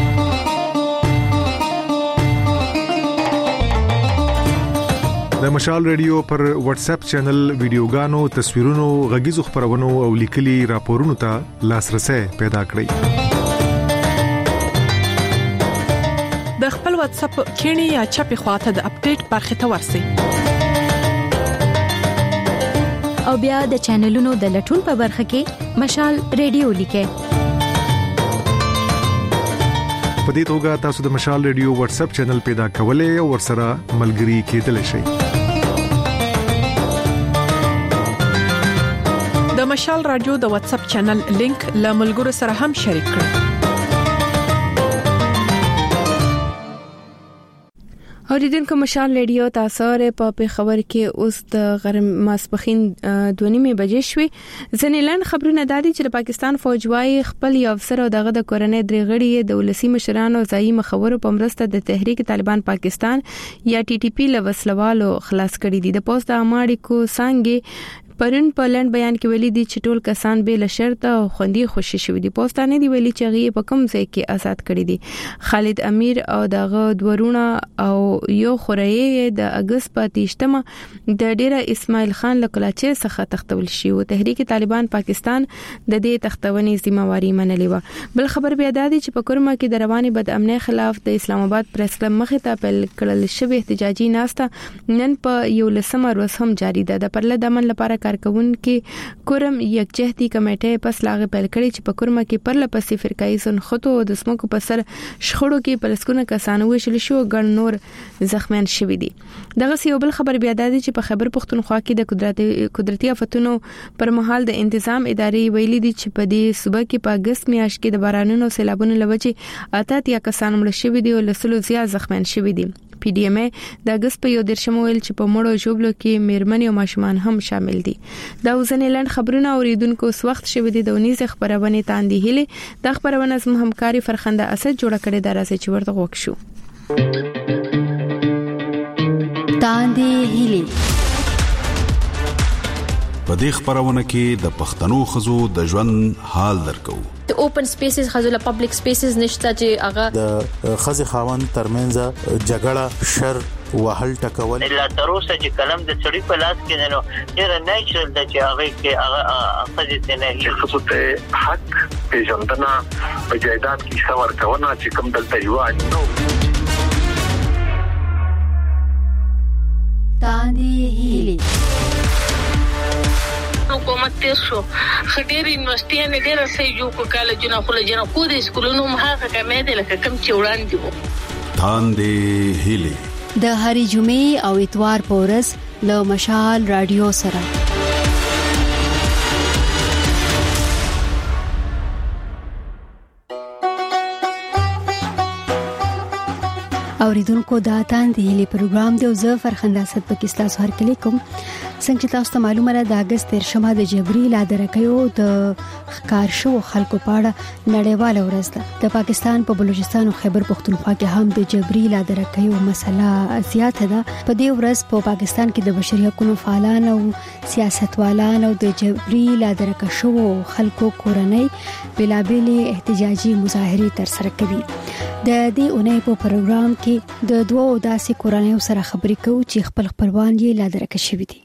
د مشال ریډیو پر واتس اپ چینل ویډیوګانو تصویرونو غږیزو خبرونو او لیکلي راپورونو ته لاسرسي پیدا کړئ. د خپل واتس اپ کینی یا چپی خواته د اپډیټ برخه ته ورسئ او بیا د چینلونو د لټون په برخه کې مشال ریډیو لیکئ. په دې توګه تاسو د مشال ریډیو واتس اپ چینل پیدا کولای او ورسره ملګري کېدلی شئ. د د مشال رادیو د واتس اپ چینل لینک له ملګرو سره هم شریک کړئ. اوریدونکو مشال رادیو تاسو په پیښور کې اوس د غرم ماسپخین دوه نیمه بجې شوې. ځنې لاند خبرونه دادي چې د پاکستان فوج وايي خپل یو افسر او دغه د کورنۍ درې غړي د ولسی مشرانو ځای مخورو په مرسته د تحریک طالبان پاکستان یا ټي ټي پی له وسلوالو خلاص کړي دي. د پوسټ اماړي کو څنګه پرون په لند بیان کې ویلي دي چې ټول کسان به له شرط او خوندي خوشي شوي دي. پوسټانه دی ویلي چې غي په کوم ځای کې آزاد کړي دي. خالد امیر او دغه دورونه او یو خوري د اگست په تیشتمه د ډیره اسماعیل خان لکلاچي څخه تختول شي او تحریک طالبان پاکستان د دې تختونې ذمہواری منلې و. بل خبر بیا دادي چې په کورما کې د رواني بد امنۍ خلاف د اسلام آباد پریس کلب مخې ته پیل کړل شوی احتجاجي ناسته نن په یو لسمه ورځ هم جاری ده. د پرله دمن لپاره کارکون کې کورم یکجهتي کمیټه پس لاغه پیل کړي چې په کورما کې پرله پسې فرقایي سن خطو د سمکو په سر شخړو کې پلسکونه کسان وشل شو ګڼ نور زخمیان شوي دي. دغه یو بل خبر بیا دادي چې په خیبر پختونخوا کې د قدرتي قدرتي آفتونو پر مهال د تنظیم ادارې ویلي دي چې په دې صوبه کې په اگست میاشت کې د بارانونو سیلابونو لوجې اته یا کسان مړ شوي دي او لسلو زیات زخمیان شوي دي. پی ډی ایم ای د اگست په یو درشم ویل چې په مړو جوړلو کې میرمنې او ماشومان هم شامل دي. دا ځنې لاند خبرونه اوریدونکو اس وخت شوه دي د ونیز خبرونه تاندې هله د خبرونه زم همکاري فرخنده اسد جوړ کړي د راځي چې ورته وښ شو. تاندې هله په دې خبرونه کې د پښتنو خزو د ژوند حال درکو. د اوپن سپیسز خزو له پبلک سپیسز نشته چې هغه د خزي خاوند ترمنځ جګړه شر وهل ټکول لا تر اوسه چې کلم د چړې په لاس کې نه نو ډېر نیچرل د چې هغه کې هغه خزي ته نه خصوص ته حق پیژندنه په جایداد کې څور کونه چې کوم دلته یو نو تاندې هیلي حکومت تیر شو خډیر یونیورسيټي ډېر سې جو کو کالجونه خو له جنا کو د سکولونو مخه کمې دي لکه کم چې وړاندې وو. تاندې هیلي د هری جمعې او اتوار پورس له مشال رادیو سره اوریدونکو دا تاندې هیلي پروګرام دی او زه فرخنده اسد پاکستان سره هر کلی کوم. څنګه تاسو ته معلومه ده د اگست ترشمه د جبري لادرکیو د ښکار شو خلکو پاړه نړیواله ورځ ده. د پاکستان په بلوچستان او خیبر پختونخوا کې هم د جبري لادرکیو مسله زیاته ده. په دې ورځ په پاکستان کې د بشري حقوقو فعالان او سیاستوالان او د جبري لادرکه شو خلکو کورنۍ بلابل احتجاجي مظاهره تر سره کوي. د دې اونۍ په پروګرام کې د دوه داسې کورنۍ سره خبرې کوو چې خپل خپلوان یې لادرکه شوي دي.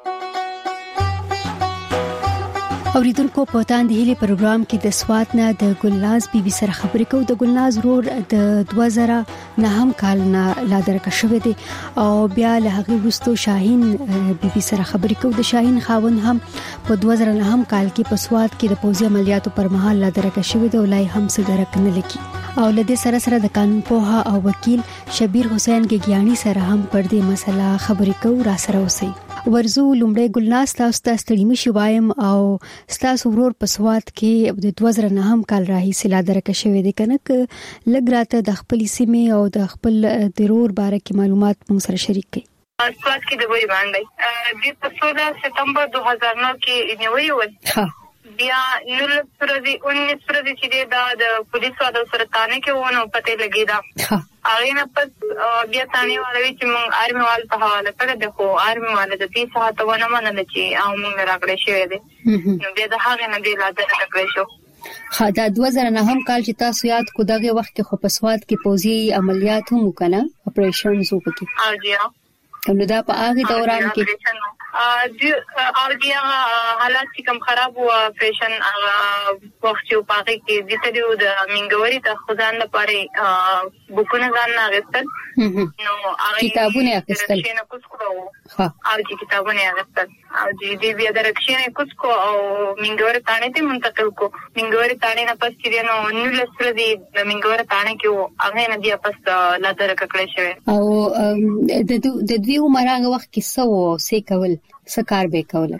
اوریدونکو په تاندې هیلي پروګرام کې د سوات نه د ګلناز بي بي سره خبرې کوو. د ګلناز رور د دوه زره نهم کال نه لادرکه شوی دی او بیا له هغه وروسته شاهین بي بي سره خبرې کوو. د شاهین خاوند هم په دوه زره نهم کال کې په سوات کې د پوځي عملیاتو پر مهال لادرکه شوی دی او لای هم څه درک نه لکی. او لدې سره سره د قانون پوها او وکیل شبیر حسین ګیانی سره هم پر دې مسله خبرې کوو. را سره اوسئ. ورزو لومړی ګلناز تاسو ته ستړي مشي وایم او ستاسو ورور په سوات کې د دوه زره نهم کال راهیسې لادرکه شوی دی کنه ک لګراته د خپل سیمې او د خپل ضرور باره کې معلومات موږ سره شریک کړئ. سوات کې د وری باندې د سولہ ستمبر دو هزار نو کې نیوي و بیا نل سرزي انیس سرزي چې دا د پولیسو د سرطانه کې ونه پته لګی دا هغه نه پس بیا ثاني والوي چې مونږ آرمي وال په حواله کړه د خو آرمي وال د تیس ساعت ونه منل چې او مونږ راغړې شوې دي نو بیا د هغه نه دی لاته راغړې شو. خا دا دوه زره نهم کال چې تاسو یاد کو دغه وخت کې خو په سوات کې پوزي عملیات هم وکنه اپریشنز وکړي. اجیا نو دا په هغه دوران کې ا او بیا حالات کم خراب و فیشن وخت یو پاره کې د تدیو د منګوري ته خدان لپاره بوکونه ځان ناغستل نو هغه کتابونه اخیستل ها او چې کتابونه اخیستل او دې بیا درکشنه کوڅ کو او منګوري تانه ته منتقل کو منګوري تانه نه پس چې نو نو لسره دې منګوري تانه کې هغه نه بیا پس لا درک کړی شوی او د د دې عمره وخت کې سو سې کول سکار به کوله کا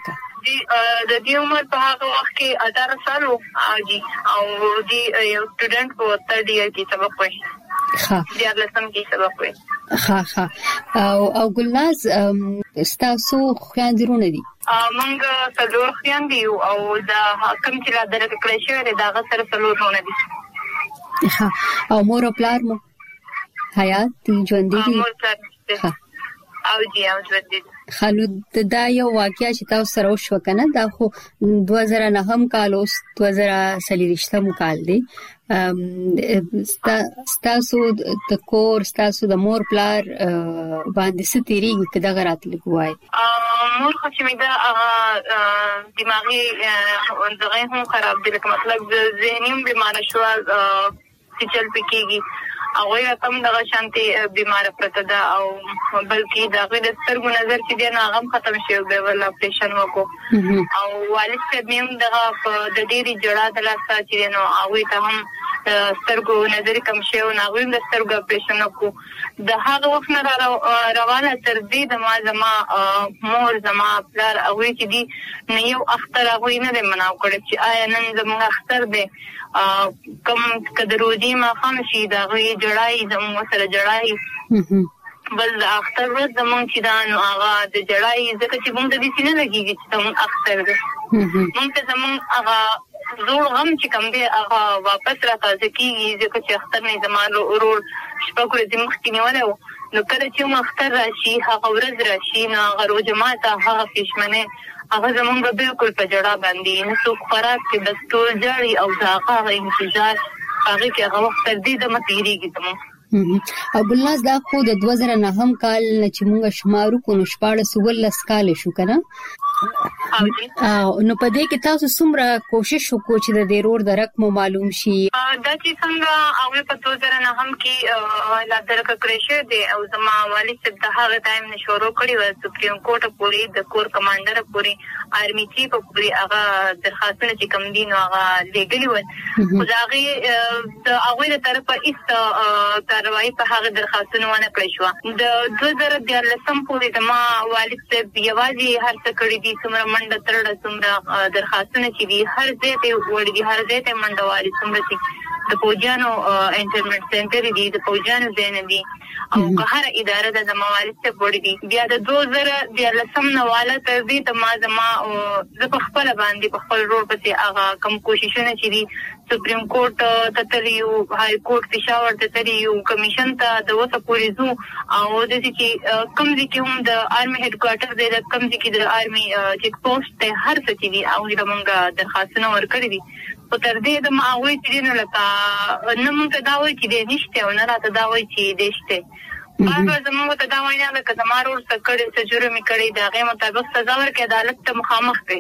دي د دې عمر په هغه وخت کې اته سال وو او دي یو سټوډنټ په تھرډ ایئر کې سبق وایي. ها بیا لسم کې سبق وایي. ها ها او او ګلناز ستاسو خويندرونه دي؟ مونږ څلور خويندې یو او دا کوم چې لا درک کړی شوی دا غسر څلورونه دي. ها او مور او پلار مو حیات دي ژوند دي؟ مور پلار او دي او ژوند دي. خالو دا یو واقعیا چې تاسو سره وشو کنه دا خو دوه زره نه کال اوس دوه زره سلیریشتم کال دی. ستاسو د کور ستاسو د مور پلار باندې ستېریږي کدا غرات لګوای مور خو چې مې دا دماغي دغه هم خراب دي لکه مطلب ذهني بیمار شو چې چل پکېږي او یا کوم دغه شانتي بیمار پرته ده او بلکې دغه د سترګو نظر چې دی نه غم ختم شي او د ول اپریشن وکړو او والد صاحب هم دغه د ډېری جړه د لاسه چې نو او ته هم سترګو نظر کم شي او ناغوي د سترګو اپریشن وکړو د هغه وخت نه روانه تر دې د ما زما مور زما پلار او چې دی نه یو اختر هغه نه مناو کړی چې آیا نن زموږ اختر دی کم کدروځي ما خام شي دا غي جړای زموږ سره جړای بل اختر ورځ زموږ چې دا نو هغه د جړای ځکه چې موږ د دې سینې لګیږي چې زموږ اختر دی موږ ته زموږ هغه زوړ غم چې کوم دی هغه واپس را تازه کیږي ځکه چې اختر نه زمانو ورور شپږ ورځې مخکې نیولې نو کله چې موږ اختر راشي هغه ورځ راشي نو هغه روز جماعت هغه پښمنه هغه زمونږ بالکل په جړه باندې نه څوک خراب کې بس ټول جړی او دا هغه انتظار هغه کې هغه وخت تر دې د متیریږي زموږ او بلناز دا خو د دوه زره نه کال چې موږ شمارو کو نو شپاړس ولس کال شو کنه نو په دې کې تاسو څومره کوشش وکړو چې د ډیرور درک مو معلوم شي دا چې څنګه هغه په دوه زره نه کې لا درک کړی شه دی او زما والد صاحب د هغه ټایم نشورو کړی و سپریم کورټ پوری د کور کمانډر پوری آرمي چیف پوری هغه درخواستونه چې کوم دي نو هغه لګلی و خو دا هغه د هغه له طرفه ایست کاروایی په هغه درخواستونه ونه کړی شو د دوه زره دیارلسم پورې د ما والد صاحب یوازې هر څه کړی دي څومره منډه ترړه څومره درخواستونه چې دي هر ځای ته وړي دي هر ځای ته منډه واري څومره چې د پوجانو انټرنیټ سنټر دي د پوجانو ځای دي او که هر اداره د موالد ته وړي دي بیا د دوه زره دیارلسم نه والا تر دې ته ما زما زه په خپل باندې په خپل روډ پسې هغه کوم کوششونه چې دي سپریم کورټ ته تللیو های کورټ پېښور ته تللیو کمیشن ته د وسه پورې زو او د دې چې کوم ځکه هم د آرمي هډ کوارټر دی د کوم ځکه د آرمي چیک پوسټ ته هر څه چې دي او د مونږه درخواستونه ورکړي دي په تر دې د ماوي چې نه لکه نه مونږ دا وایي چې دې نشته او نه راته دا وایي چې دې شته هغه زموږ ته دا وایي نه لکه زمارو سکړې څه جرم کړی دا غي مطابق سزا ورکړي عدالت ته مخامخ دي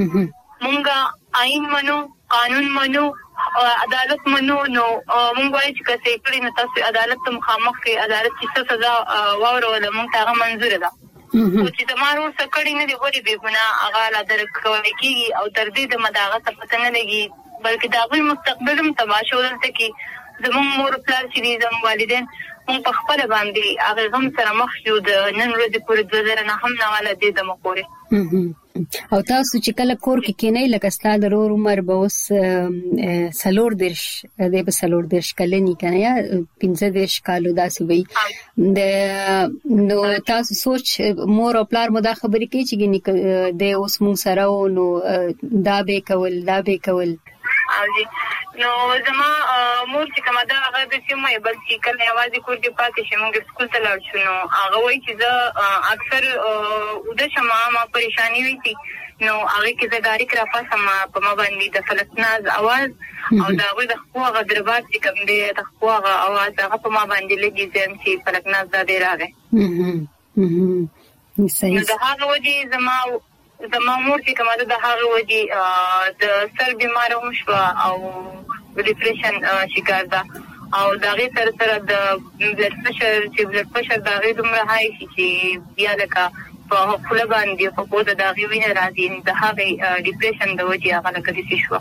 مونږه آئین منو قانون منو عدالت منو نو مونږ وایي چې کله کړي نو تاسو عدالت ته مخامخ کې عدالت چې سزا واورول مونږ ته منزور ده او چې زمارو سکړې نه دی غوړي به ګناه هغه لا درکول کیږي او تر دې د مداغه څه نه لګي بلکې دا غوي مستقبل هم تباشه ولته کې زموږ مور پلار چې زموږ والدین مونږ په خپل باندې هغه غم سره مخ یو د نن ورځې پورې دوه زره نه هم نه والا دي د مخوري او تاسو چې کله کور کې کینې لکه ستاسو ورور عمر به اوس سلور درش د به سلور درش کلنی کنه یا پنځه درش کالو داسې وي د نو تاسو سوچ مور او پلار مو دا خبرې کوي چې د اوس مون سره نو دا به کول دا به کول او جی نو زما مور چې کومه دا هغه د سیمه بل چې کله یوازې کور کې پاتې شم موږ سکول ته لاړ شو نو هغه وایي چې زه اکثر د شمه ما پریشانی وي نو هغه کې زه ګاډي کرا پاسم په ما باندې د فلسطیناز आवाज او دا غوې د خو هغه دربات چې کوم دی د خو هغه आवाज هغه په ما باندې لګي ځم چې فلسطیناز دا دی راغی هه صحیح دا هغه وږي زما زما مور چې کومه د هغه وږي د سر بیمار هم شو او ډیپریشن شکار ده او دا غي سره سره د بلډ پريشر چې بلډ پريشر دا غي دومره هاي چې بیا لکه په خپل باندې په پوهه دا غي وینه راځي د هغه ډیپریشن د وجې هغه لکه دي شو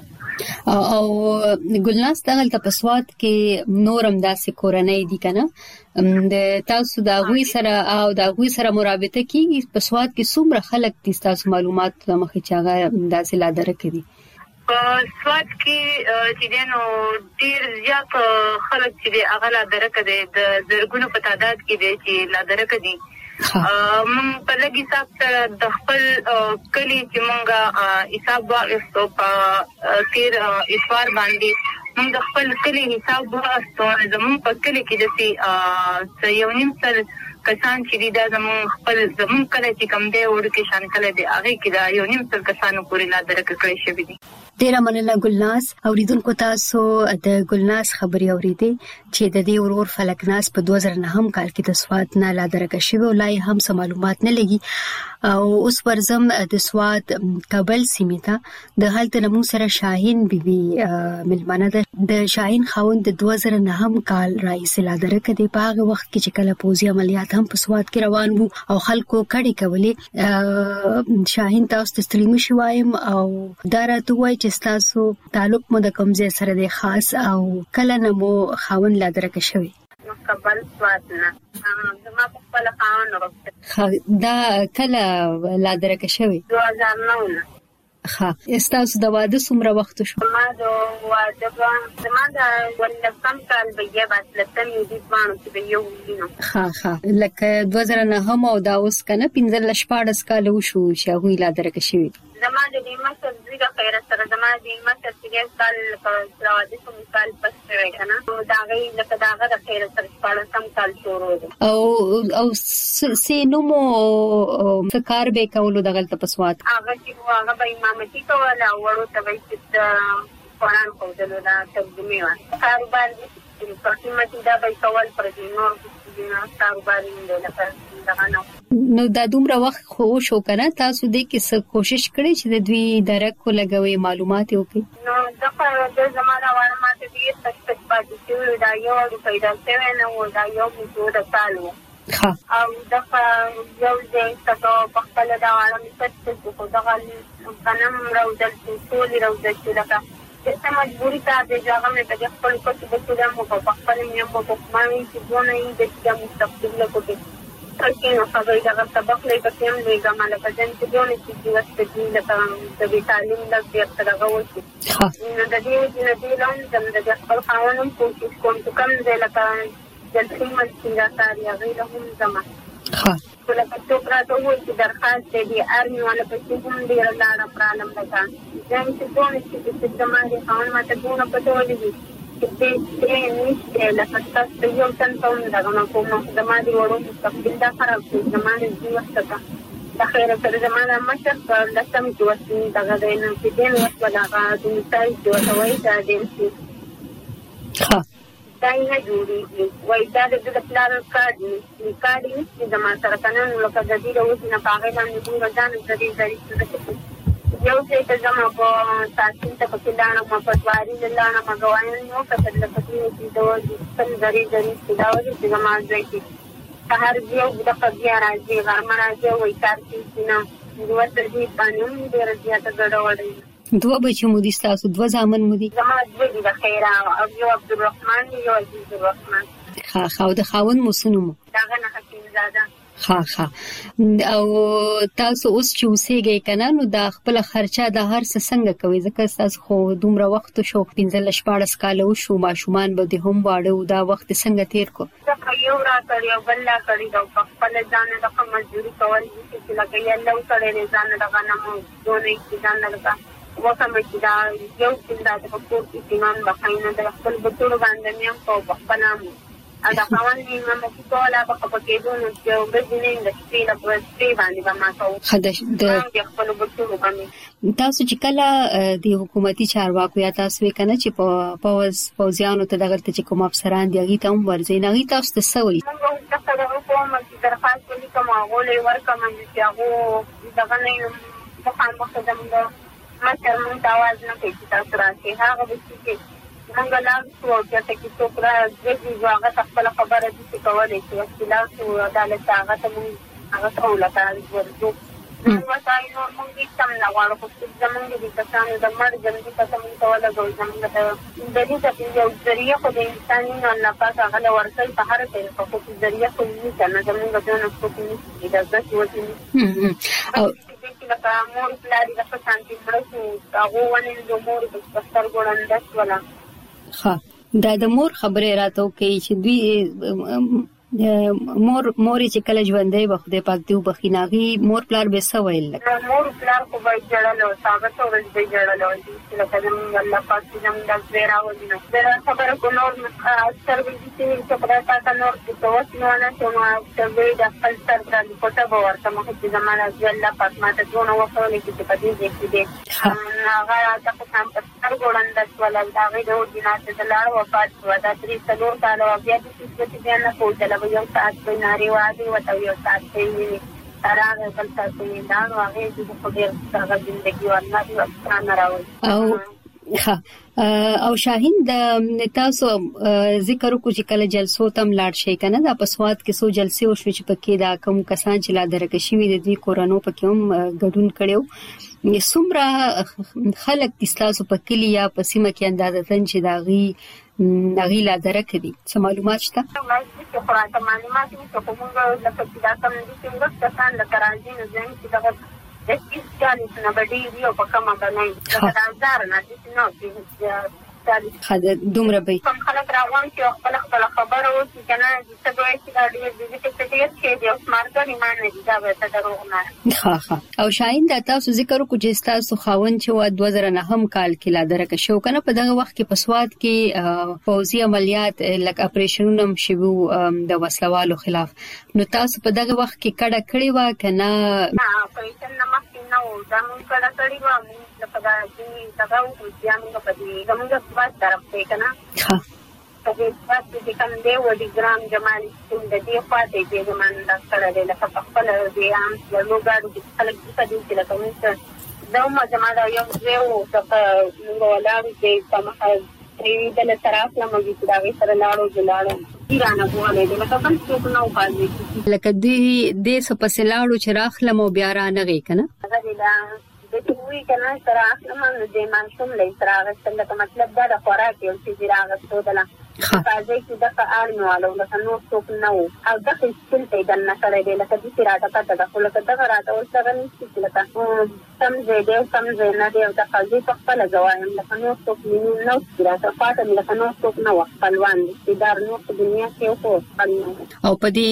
او ګلناز دغه په سواد کې نورم داسې کورنۍ دي کنه د تاسو د غوي سره او د غوي سره مرابطه کیږي په سواد کې څومره خلک دي تاسو معلومات مخې چاغه داسې لا درکې دي سواد کې چې دنو ډیر زیات خلک چې هغه لا درکې دي د زرګونو په تعداد کې دي چې لا درکې دي مون په لګي حساب سره د خپل کلی چې مونږه حساب واغستو په تیر اتوار باندې مونږ د خپل کلی حساب واغستو زمون په کلی کې چې یو نیم سل کسان چې دا زمون خپل زمون کلی چې کم دی ورکه شامل دي هغه کې دا یو نیم سل کسانو پورې لا درکې کړی شوی دي ډیر مننه ګلناز اوریدونکو تاسو د ګلناز خبري اوریدي چې د دې ورور فلکناز په دوه زره نهم کال کې د سواد نه لا درکه شوی ولای هم سم معلومات نه لګي او اوس ورزم د سواد کابل سیمه د حالت نمو سره شاهین بیبي ملمانه د شاهین خاوند د دوه زره نهم کال رئیس لا درکه دی په هغه وخت کې چې کله پوزي عملیات هم په سواد کې روان وو او خلکو کډي کولې شاهین تاسو ته ستړي مشي وایم او دارته وای چې تاسو تعلق مو د کومځای سره دی خاص او کله نه مو خاون لا درکه شوی قبل سواد نه زما په خپل خاون ورته دا کله لا درکه شوی دوه هزار نهه ها استاسو د واده څومره وخت شو ما د واده زما د ولکم کال بیا بس لته مې دې ځوانو چې یو وینم ها ها لکه دوه زره نهم او دا اوس کنه پنځه شپږ کال وشو چې هغه لا درکه شوی زما د دې مشر زیګه خیر سره زما د دې مشر چې کال په واده کوم کال پس شوی کنه دا غي لکه دا غره خیر سره شپږ کم کال شروع او او سینو مو فکر به کولو دغه تاسوات هغه چې هغه به مامتی کوله وړو ته وایي چې قرآن کو دلته ترجمه وایي کاروبار دې په قیمتي دا به کول پر دې نور دې کاروبار نه لکه نو دا دومره وخت خو شو کنه تاسو دې کې څه کوشش کړی چې د دوی درک کو لګوي معلومات وکړي نو دا په زمانہ ورمات دې تاسو پاتې شو دا یو د پیدا شوی نه و دا یو څه د سالو ها او دا یو ځای تاسو په خپل دا عالم څه څه دا غنم راوځل ټول راوځل چې لکه چې مجبوري ته د ځاګه مې په خپل کوڅه کې د مو په خپل یې مو په مانی چې ونه یې د چې مستقبل له کوټه ترڅو نو هغه دا سبق لې په کوم دی ګماله په ځین چې ونه چې واستې له د تعلیم د زیات سره غوښتي نو د دې چې د دې لاندې د خپل قانون کوشش کوم چې کوم ځای لکه د خدمت څنګه کاری غیر هم زما ها کله چې پراته وو چې درخواست دې ارمي ولا په کوم ډیر لاړه پرالم ده ځان چې څونه چې د سماري قانون ماته ګونه پته ولګي چې دې نشته لکه تاسو یو تن څون دا نو کومه د ما دی وړو مستقبل دا خراب شي زمانه دې وخت ته خیره سره زمانه مشر په لسم کې وسنی دا غوډه نه چې دې وخت ولا غا د مثال چې وتوي دا دې ها دا نه جوړیږي وای دا د پلان کارډ کارډ چې زما سره کنه نو لکه د دې اوس نه پاغې باندې موږ ځان د دې ځای یو څه ته زما په تاسو ته په کلانا ما په واري لانا ما غواړم نو کله د پټي چې دوی څنګه غري غري چې دا وایي چې زما ځای کې هر یو د قضیه راځي غرمه راځي وای کار چې نه دوه ترې باندې ډېر زیاته ګډوډي دوه بچو مو دي تاسو دوه ځامن مو دي زما دوه دي د خیره او یو عبدالرحمن یو عزیز الرحمن ها خو د خاون مو سنمو دا غنه حکیم زاده ها ها او تاسو اوس چې اوسېږئ کنه نو دا خپل خرچه د هر څه څنګه کوي ځکه تاسو خو دومره وخت شو پنځه شپږ کال وشو ماشومان به د هم واړو دا وخت څنګه تیر کو دا یو را کړی او بل لا کړی دا خپل ځان د مزدوري کول چې لکه یو کړی ځان د غنمو دونې چې ځان لګا وکم چې دا یو څنګه د خپل ایمان بخاینه د خپل بطور باندې مې په خپل نام دا خوان دې نو چې کولا په پکې دونه چې وګورئ د شپې له پرسته باندې به ما کوو خدای د خپل بطور باندې تاسو چې کله د حکومتي چارواکو یا تاسو کنه چې په پوز پوزیانو ته دغه چې کوم افسران دی هغه ته هم ورځي نه هغه تاسو ته سوي دا د حکومت درخواست ولیکم هغه ورکم چې هغه دغه نه مخامخ زموږ مشر مون تاواز نه کوي تاسو راځي هغه چې څنګه لاس او چې څوک راځي هغه خپل خبره دي کولای شي چې لاس او عدالت هغه ته هغه ټول ته ورته وسایل نور موږ تم نه غواړو خو زمونږ د کسانو د مړ ژوندي کسان ته ولګوي زمونږ د دې د یو ذریعه خو د انساني نه الله پاک هغه ورکړي په هر طریقه خو ذریعه خو نه کنه زمونږ د نو خو نه د ځکه وځي او لکه مور پلاری د شانتي مړو هغه ونه د مور د ستر ګړندس ولا ها دا د مور خبره راته کوي چې دوی مور موري چې کله ژوندې وخت د پاک دیو بخیناغي مور پلار به سویل مور پلار کو به جړلو ثابت ورځ به جړلو چې لکه الله پاک دې د زیرا ودینو زیرا خبره کو نور اکثر به چې چې پراته تا نور څه وڅ نه نه چې نو چې د خپل سر د کوټه به ورته مخ چې زمانه چې الله پاک ماته څونه وکړي چې په دې کې دې هغه تاسو هم په سر ګوړند ولا دا غي د دیناته د لاړ وفات شو دا ترې څلور کال بیا د څه چې نه کوله یو ساعت په ناری وادي وته یو ساعت په ترانه بل ساعت په دا هغه د خپل څنګه ژوندۍ ورنه وسانه راوي او ها او شاهین د تاسو ذکر کو چې کله جلسو تم لاړ شي کنه د پسواد کې سو جلسې او شوي چې پکې دا کوم کسان چې لا درکه شي د دې کورونو پکې هم ګډون کړو سمره خلک د تاسو په کلی یا په سیمه کې اندازه تن چې دا غي نغی لا درکه دي څه معلومات شته چې قرآن ته معلومات چې کومه لکه چې دا کوم دي چې موږ کسان د کراچۍ نه ځین چې دا د هیڅ نه بدی یو په کومه باندې دا هزار نه دي نو چې خاله دومره به کوم خلک راغون چې خپل خپل خبره و چې کنه چې دوی چې دا دې دې چې څه چې دی او سمارټ ایمان نه دا به تدرو نه ها ها او شاهین دا تاسو ذکر کو چې تاسو خاون چې و دوه زره نه هم کال کې لا درکه شو کنه په دغه وخت کې پسواد کې فوزي عملیات لکه اپریشنونه شوو د وسلوالو خلاف نو تاسو په دغه وخت کې کډه کړی و کنه نه اپریشن نه مخکې نو دا مونږ کډه کړی و لکه دا چې دا و چې موږ په دې زموږ سواد طرف ته کنه ها په دې سواد کې کوم دی و دي ګرام جمال د دې خواته دې زمان دا سره دې لکه په خپل دې عام یو ګاډو چې خلک دې دې لکه موږ دا ما جمال یو یو څه نو ولاړ دې سمه دې دل طرف لا موږ دا وی سره لاړو جلاړو ایران بوله دې لکه بل څه نو پاتې لکه دې دې سپسلاړو چې راخله مو بیا را نه غي کنه د توي کنه سره اصله من دې منشوم لې سره غوښتل لکه مطلب دا د خوراک یو چې راغستو دله فازې چې د فعال نو لکه نو څوک نو او د خپل ته د نشره دې لکه دې راته پته ده خو لکه دا راته او څنګه نشي لکه سم دې دې سم دې نه دې د فازې په خپل ځوایم لکه نو څوک نو راته فاطمه لکه نو څوک نو خپلوان دې دار نو په دنیا کې او او په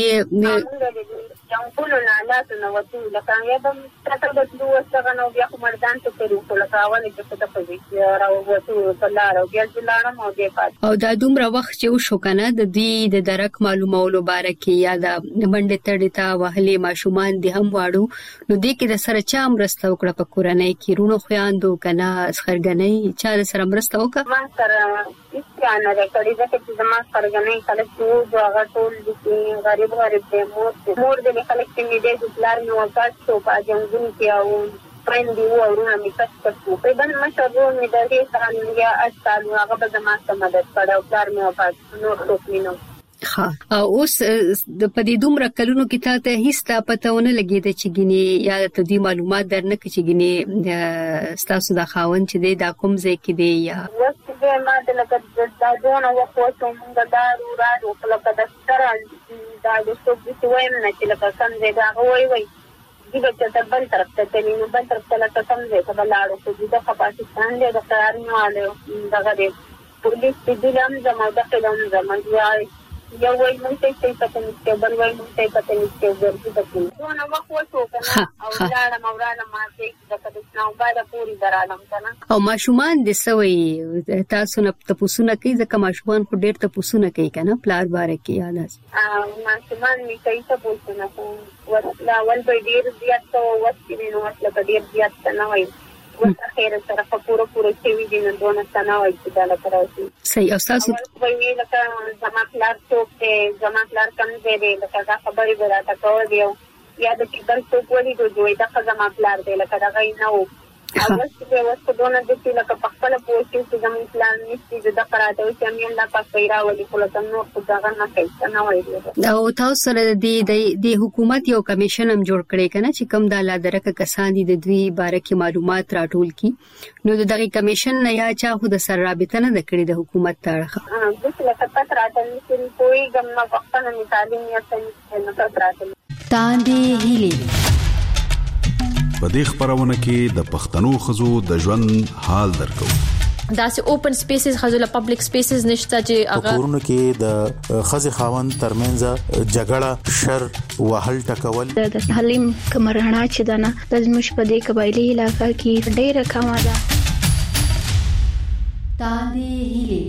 دې جنګونو نه حالات نو وته لکه یا د تاسو د دوه څنګه نو بیا کومردان ته پیرو لکه اول کې څه په دې راو وته تلار او بیا تلارم او دې پات او دا دومره وخت چې شو کنه د دې د درک معلومولو بارکه یا د منډه تړې تا وهلې ماشومان دي هم واړو نو دې کې د سره چا مرسته وکړه په کورنۍ کې رونو خوياندو کنه اسخرګنۍ چا سره مرسته وکړه ما سره هیڅ نه راکړی دا چې زما سرګنۍ خلک ټول هغه ټول دي غریب غریب دي مور مور دې خلک چې دې د پلان نو وکړ څو په جنګونو کې او پرند دی او ورونه می تاسو په په بل مشابه می د دې سره یا اصل هغه به زما سره مدد کړو او پلان مې وکړ نو څوک نه ها اوس د پدې دومره کلونو کې ته هیڅ پتهونه لګیږي چې ګینه یا ته دې معلومات درنه کې چې ګینه ستاسو د خاون چې دې دا کوم ځای کې دی یا وڅ ما د لکه دا دونه وخت موږ دا ورو په لکه د سره دا د څه چې وایم نه چې لکه څنګه دا وای وای دې چې بل طرف ته تللی نو بل طرف ته لکه څنګه ته بلاړو چې دا پاکستان دې د قرارنو دغه دې پولیس دې لم زموږ د خلم زموږ یای یو وای مونږ ته پته نشته بل وای مونږ ته پته نشته ورته پته نو وخت وڅو کنه او لاړه موراله ما ته د کډسنو باندې پوری درالم کنه او ماشومان د سوي تاسو نه تاسو نه کوي ځکه ماشومان خو ډېر تاسو نه کوي کنه پلار باره کې یاداس ا ماشومان می کوي تاسو نه ورلا ول به ډېر زیات او وڅینې نو مطلب ډېر زیات نه وای وته خیر سره په پوره پوره چې وی دي نو نه سناوي چې دا لپاره صحیح او تاسو وایي لکه زما پلار څوک دی زما پلار کوم ځای دی لکه دا خبرې به راته کوي یا د چې بل څوک ولې دوی دا زما پلار دی لکه دا غي نه اوس چې وسته دونه د چې لکه په خپل پوښتنه چې زموږ پلان نشي د قراته او چې امین لا پاسیرا ولي کوله تم نو څه ځای نه کوي نه وایي او تاسو سره د د حکومت یو کمیشن هم جوړ کړی کنه چې کوم د لادرکه کسان دي د دوی باره کې معلومات راټول کی نو دغه کمیشن نه یا چا خو د سر رابطه نه کړی د حکومت تاړه ها د څه لکه پات راټول چې کوئی ګم نه وخت نه مثالي نه څه نه پات راټول تاندې هلي په دې خبرونه کې د پښتنو خزو د ژوند حال درکو دا سه اوپن سپیسز خزو له پبلک سپیسز نشته چې هغه کورونه کې د خزي خاوند ترمنځ جګړه شر وهل ټکول د حلیم کمرهنا چې دنه د زموږ په دې قبایلی علاقې کې ډېر کم ده تاندې هلي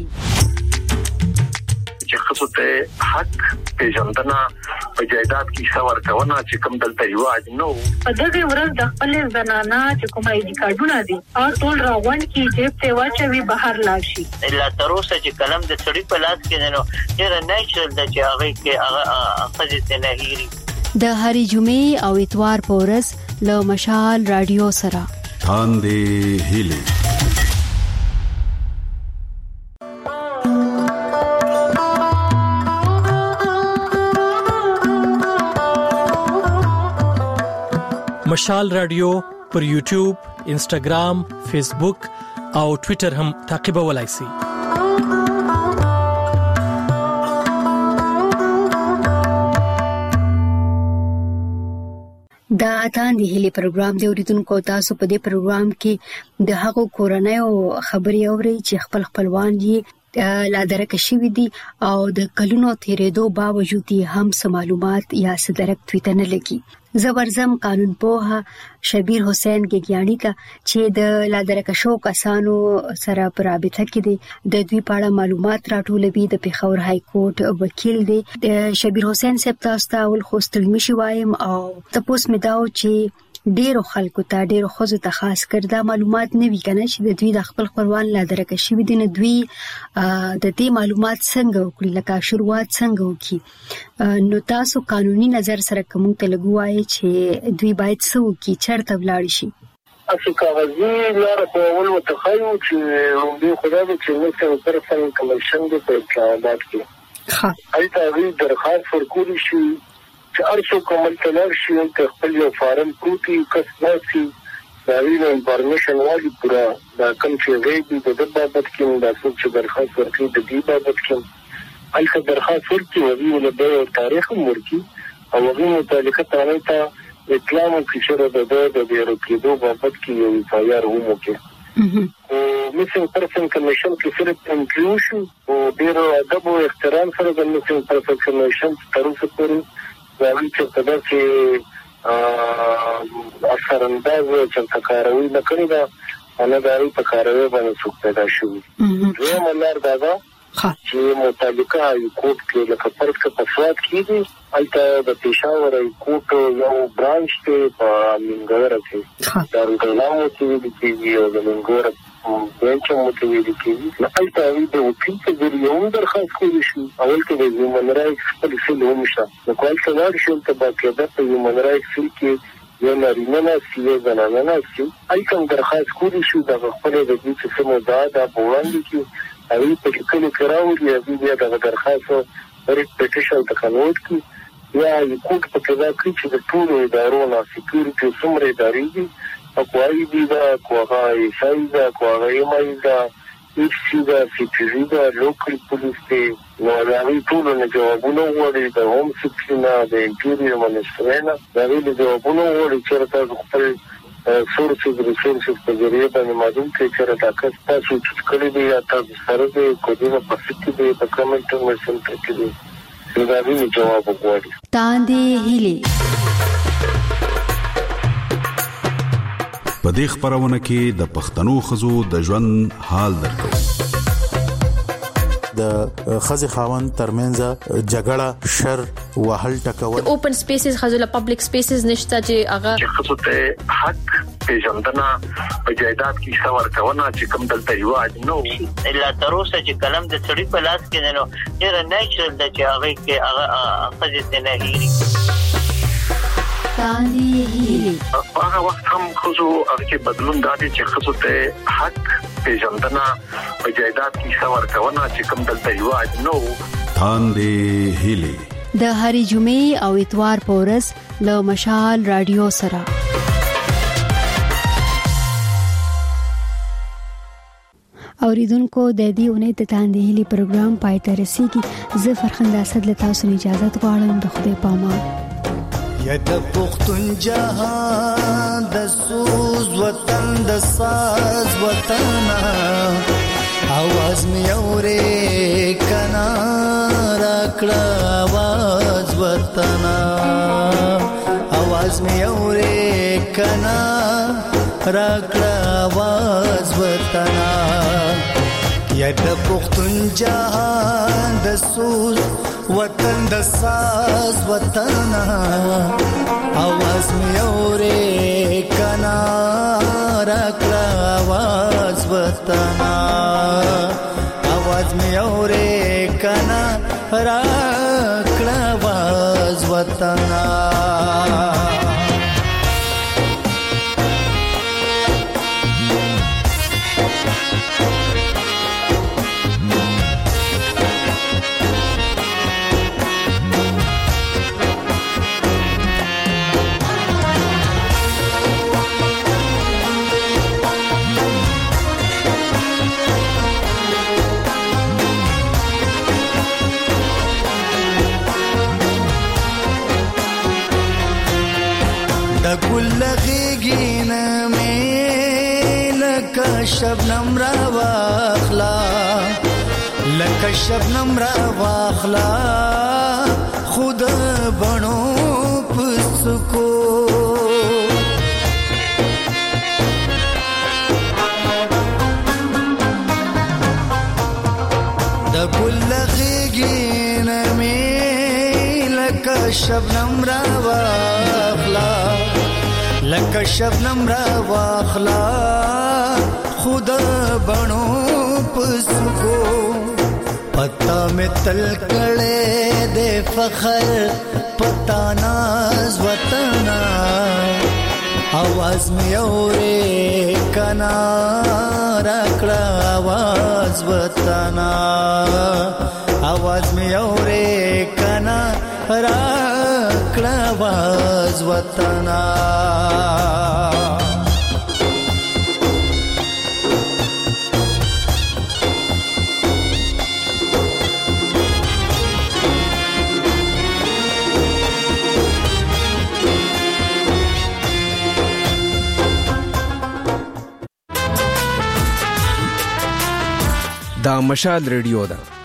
چې خصو ته حق پیژندنه په جایداد کې څور کونه چې کوم دلته یو اجنو په دغه ورځ د خپل زنانه چې کومه اې کارډونه دي او ټول راوند کې چې په واچوي بهر لاړ شي الا تر اوسه چې کلم د سړي په لاس کې نو ډېر نېچرل د چې هغه کې هغه خځې نه هېري د هری جمعې او اتوار په ورځ له مشال رادیو سره تاندې هلي مشال رادیو پر یوټیوب، انسټاګرام، فیسبوک او ټوئیټر هم تعقیبولای شئ. دا اتان دی هلي پروګرام دی اوریدونکو تاسو په دې پروګرام کې د هغو کورنیو خبري اوري چې خپل خپلوان دي لا درک شوی دي او د کلونو تیرېدو باوجود هم سم معلومات یا صدرک تویته نه لګي. زبرزم قانون پوها شبیر حسین ګیګیانی ته چې د لا درک شو کسانو سره پر رابطه کې دي د دوی په اړه معلومات راټولوي. د پیښور های کورټ وکیل دی د شبیر حسین صاحب تاسو ته ول خوستل مشي وایم او تاسو مې داو چې ډیرو خلکو ته ډیرو خزو ته خاص کړه معلومات نه وی کنه چې د دوی د خپل خپلوان لا درک شوی دي نه دوی د دې معلومات څنګه وکړي لکه شروعات څنګه وکړي. نو تاسو قانوني نظر سره کوم ته لګوای چې دوی باید څه وکړي چرته ولاړ شي. اصل کاغذي لاره په اول وتخیل چې رومبي خدای دې چې موږ سره پرسنل کمیشن دې په اطلاعات کې ها ایته وی درخواست ورکول شي چې ارشو کومل تلل شي ته خپل یو فارم پروتي کسماسي دا وینو انفارمیشن والی پورا دا کوم چې غوړي د دې بابت کې دا څه چې درخواست ورکړي د دې بابت کې الکه درخواست ورکړي او ویل د تاریخ ورکړي او هغه متعلقه تعالی ته اطلاع کې شروع ده د بیرو کېدو بابت کې یو تیار ومو کې او مثل پرسن کمیشن کې صرف انکلوژن او بیرو ادب او احترام سره د مثل پرسن کمیشن تر اوسه پورې زموږ چې په داسې اثر انداز چې تکاروي نه کړی دا نه داري تکاروي باندې څوک پیدا شوی. زه ملار دادا چې متعلقه یو کوټ کې لکه پرد کې پسواد کیږي البته د پېښور یو کوټ یو برانچ ته په منګور کې دا رنګلامو چې د کیږي او د منګور بنچ مو ته ویل کیږي البته د وکیل څخه یو درخواست کوي شو اول کې د هیومن رائټس پالیسي لومشه نو کول څه وایي چې په باقاعده په هیومن رائټس کې یو نارینه نه سی زنانه نه سی ای کوم درخواست کوي شو د خپل د دې څه سمو دا د بوراندې کې اوی په کلی کراوي یا بیا د درخواست ورې پټیشن ته کنوټ کی یا یو کوټ په کدا کې چې د ټولو ادارو نه سکیورټي څومره ادارې دي او کوي دي دا کوهاي سایدا کوهاي مایدا ایفسیدا سیټیزیدا لوکل پولیس ته نو راوي ټول نه جوابونه وړي د هوم سکشنه د انټیریور منسټرینا دا ویل جوابونه وړي چې تاسو خپل سورسز ریسورسز په ذریعہ باندې معلوم کړئ چې تاسو تاسو چې کړی دی یا تاسو سره د کوډینه پسیټي دی په کمنټ ورسن کې دا ویل جواب وغواړي. تاندې هلي په دې خبرونه کې د پښتنو خزو د ژوند حال درکو. د خزي خاوند ترمنځ جګړه شر وهل ټکول اوپن سپیسز خزو له پبلک سپیسز نشته چې هغه خصو ته حق پیژندنه په جایداد کې څور کونه چې کوم دلته یو اجنو الا تر اوسه چې کلم د سړي په لاس کې نو ډېر نېچرل د چې هغه کې هغه خځې نه هېري. تاندې هیلي هغه وخت هم خو هغه بدلون دادی چې خو ته حق پیژندنه په جایداد کې څور کونه چې کوم دلته یو نو تاندې هیلي د هرې جمعې او اتوار په ورځ له مشال رادیو سره اوریدونکو د دې اونۍ د تاندې هیلي پروګرام پای ته رسیدي زه فرخنده اسد له تاسو اجازه غواړم د خدای په امان یا د پختون جهان د سوز وطن د ساز وطن आवाज می اورې کنا راکړه आवाज وطن आवाज می اورې کنا راکړه आवाज وطن یا د پختون جهان د سوز وطن د ساز وطن आवाज می اورې کنا راکړه आवाज وطن आवाज می اورې کنا راکړه आवाज وطن شبنم را واخلا لکه شبنم را واخلا خود بنو پسکو د ګل غیګین می لکه شبنم را واخلا لکه شبنم را واخلا خود بنو پسکو پتا میں تل کڑے دے فخر پتا ناز وطن आवाज میں اورے کنا راکڑا आवाज وطن आवाज میں اورے کنا راکڑا आवाज وطن دا مشال ریډیو ده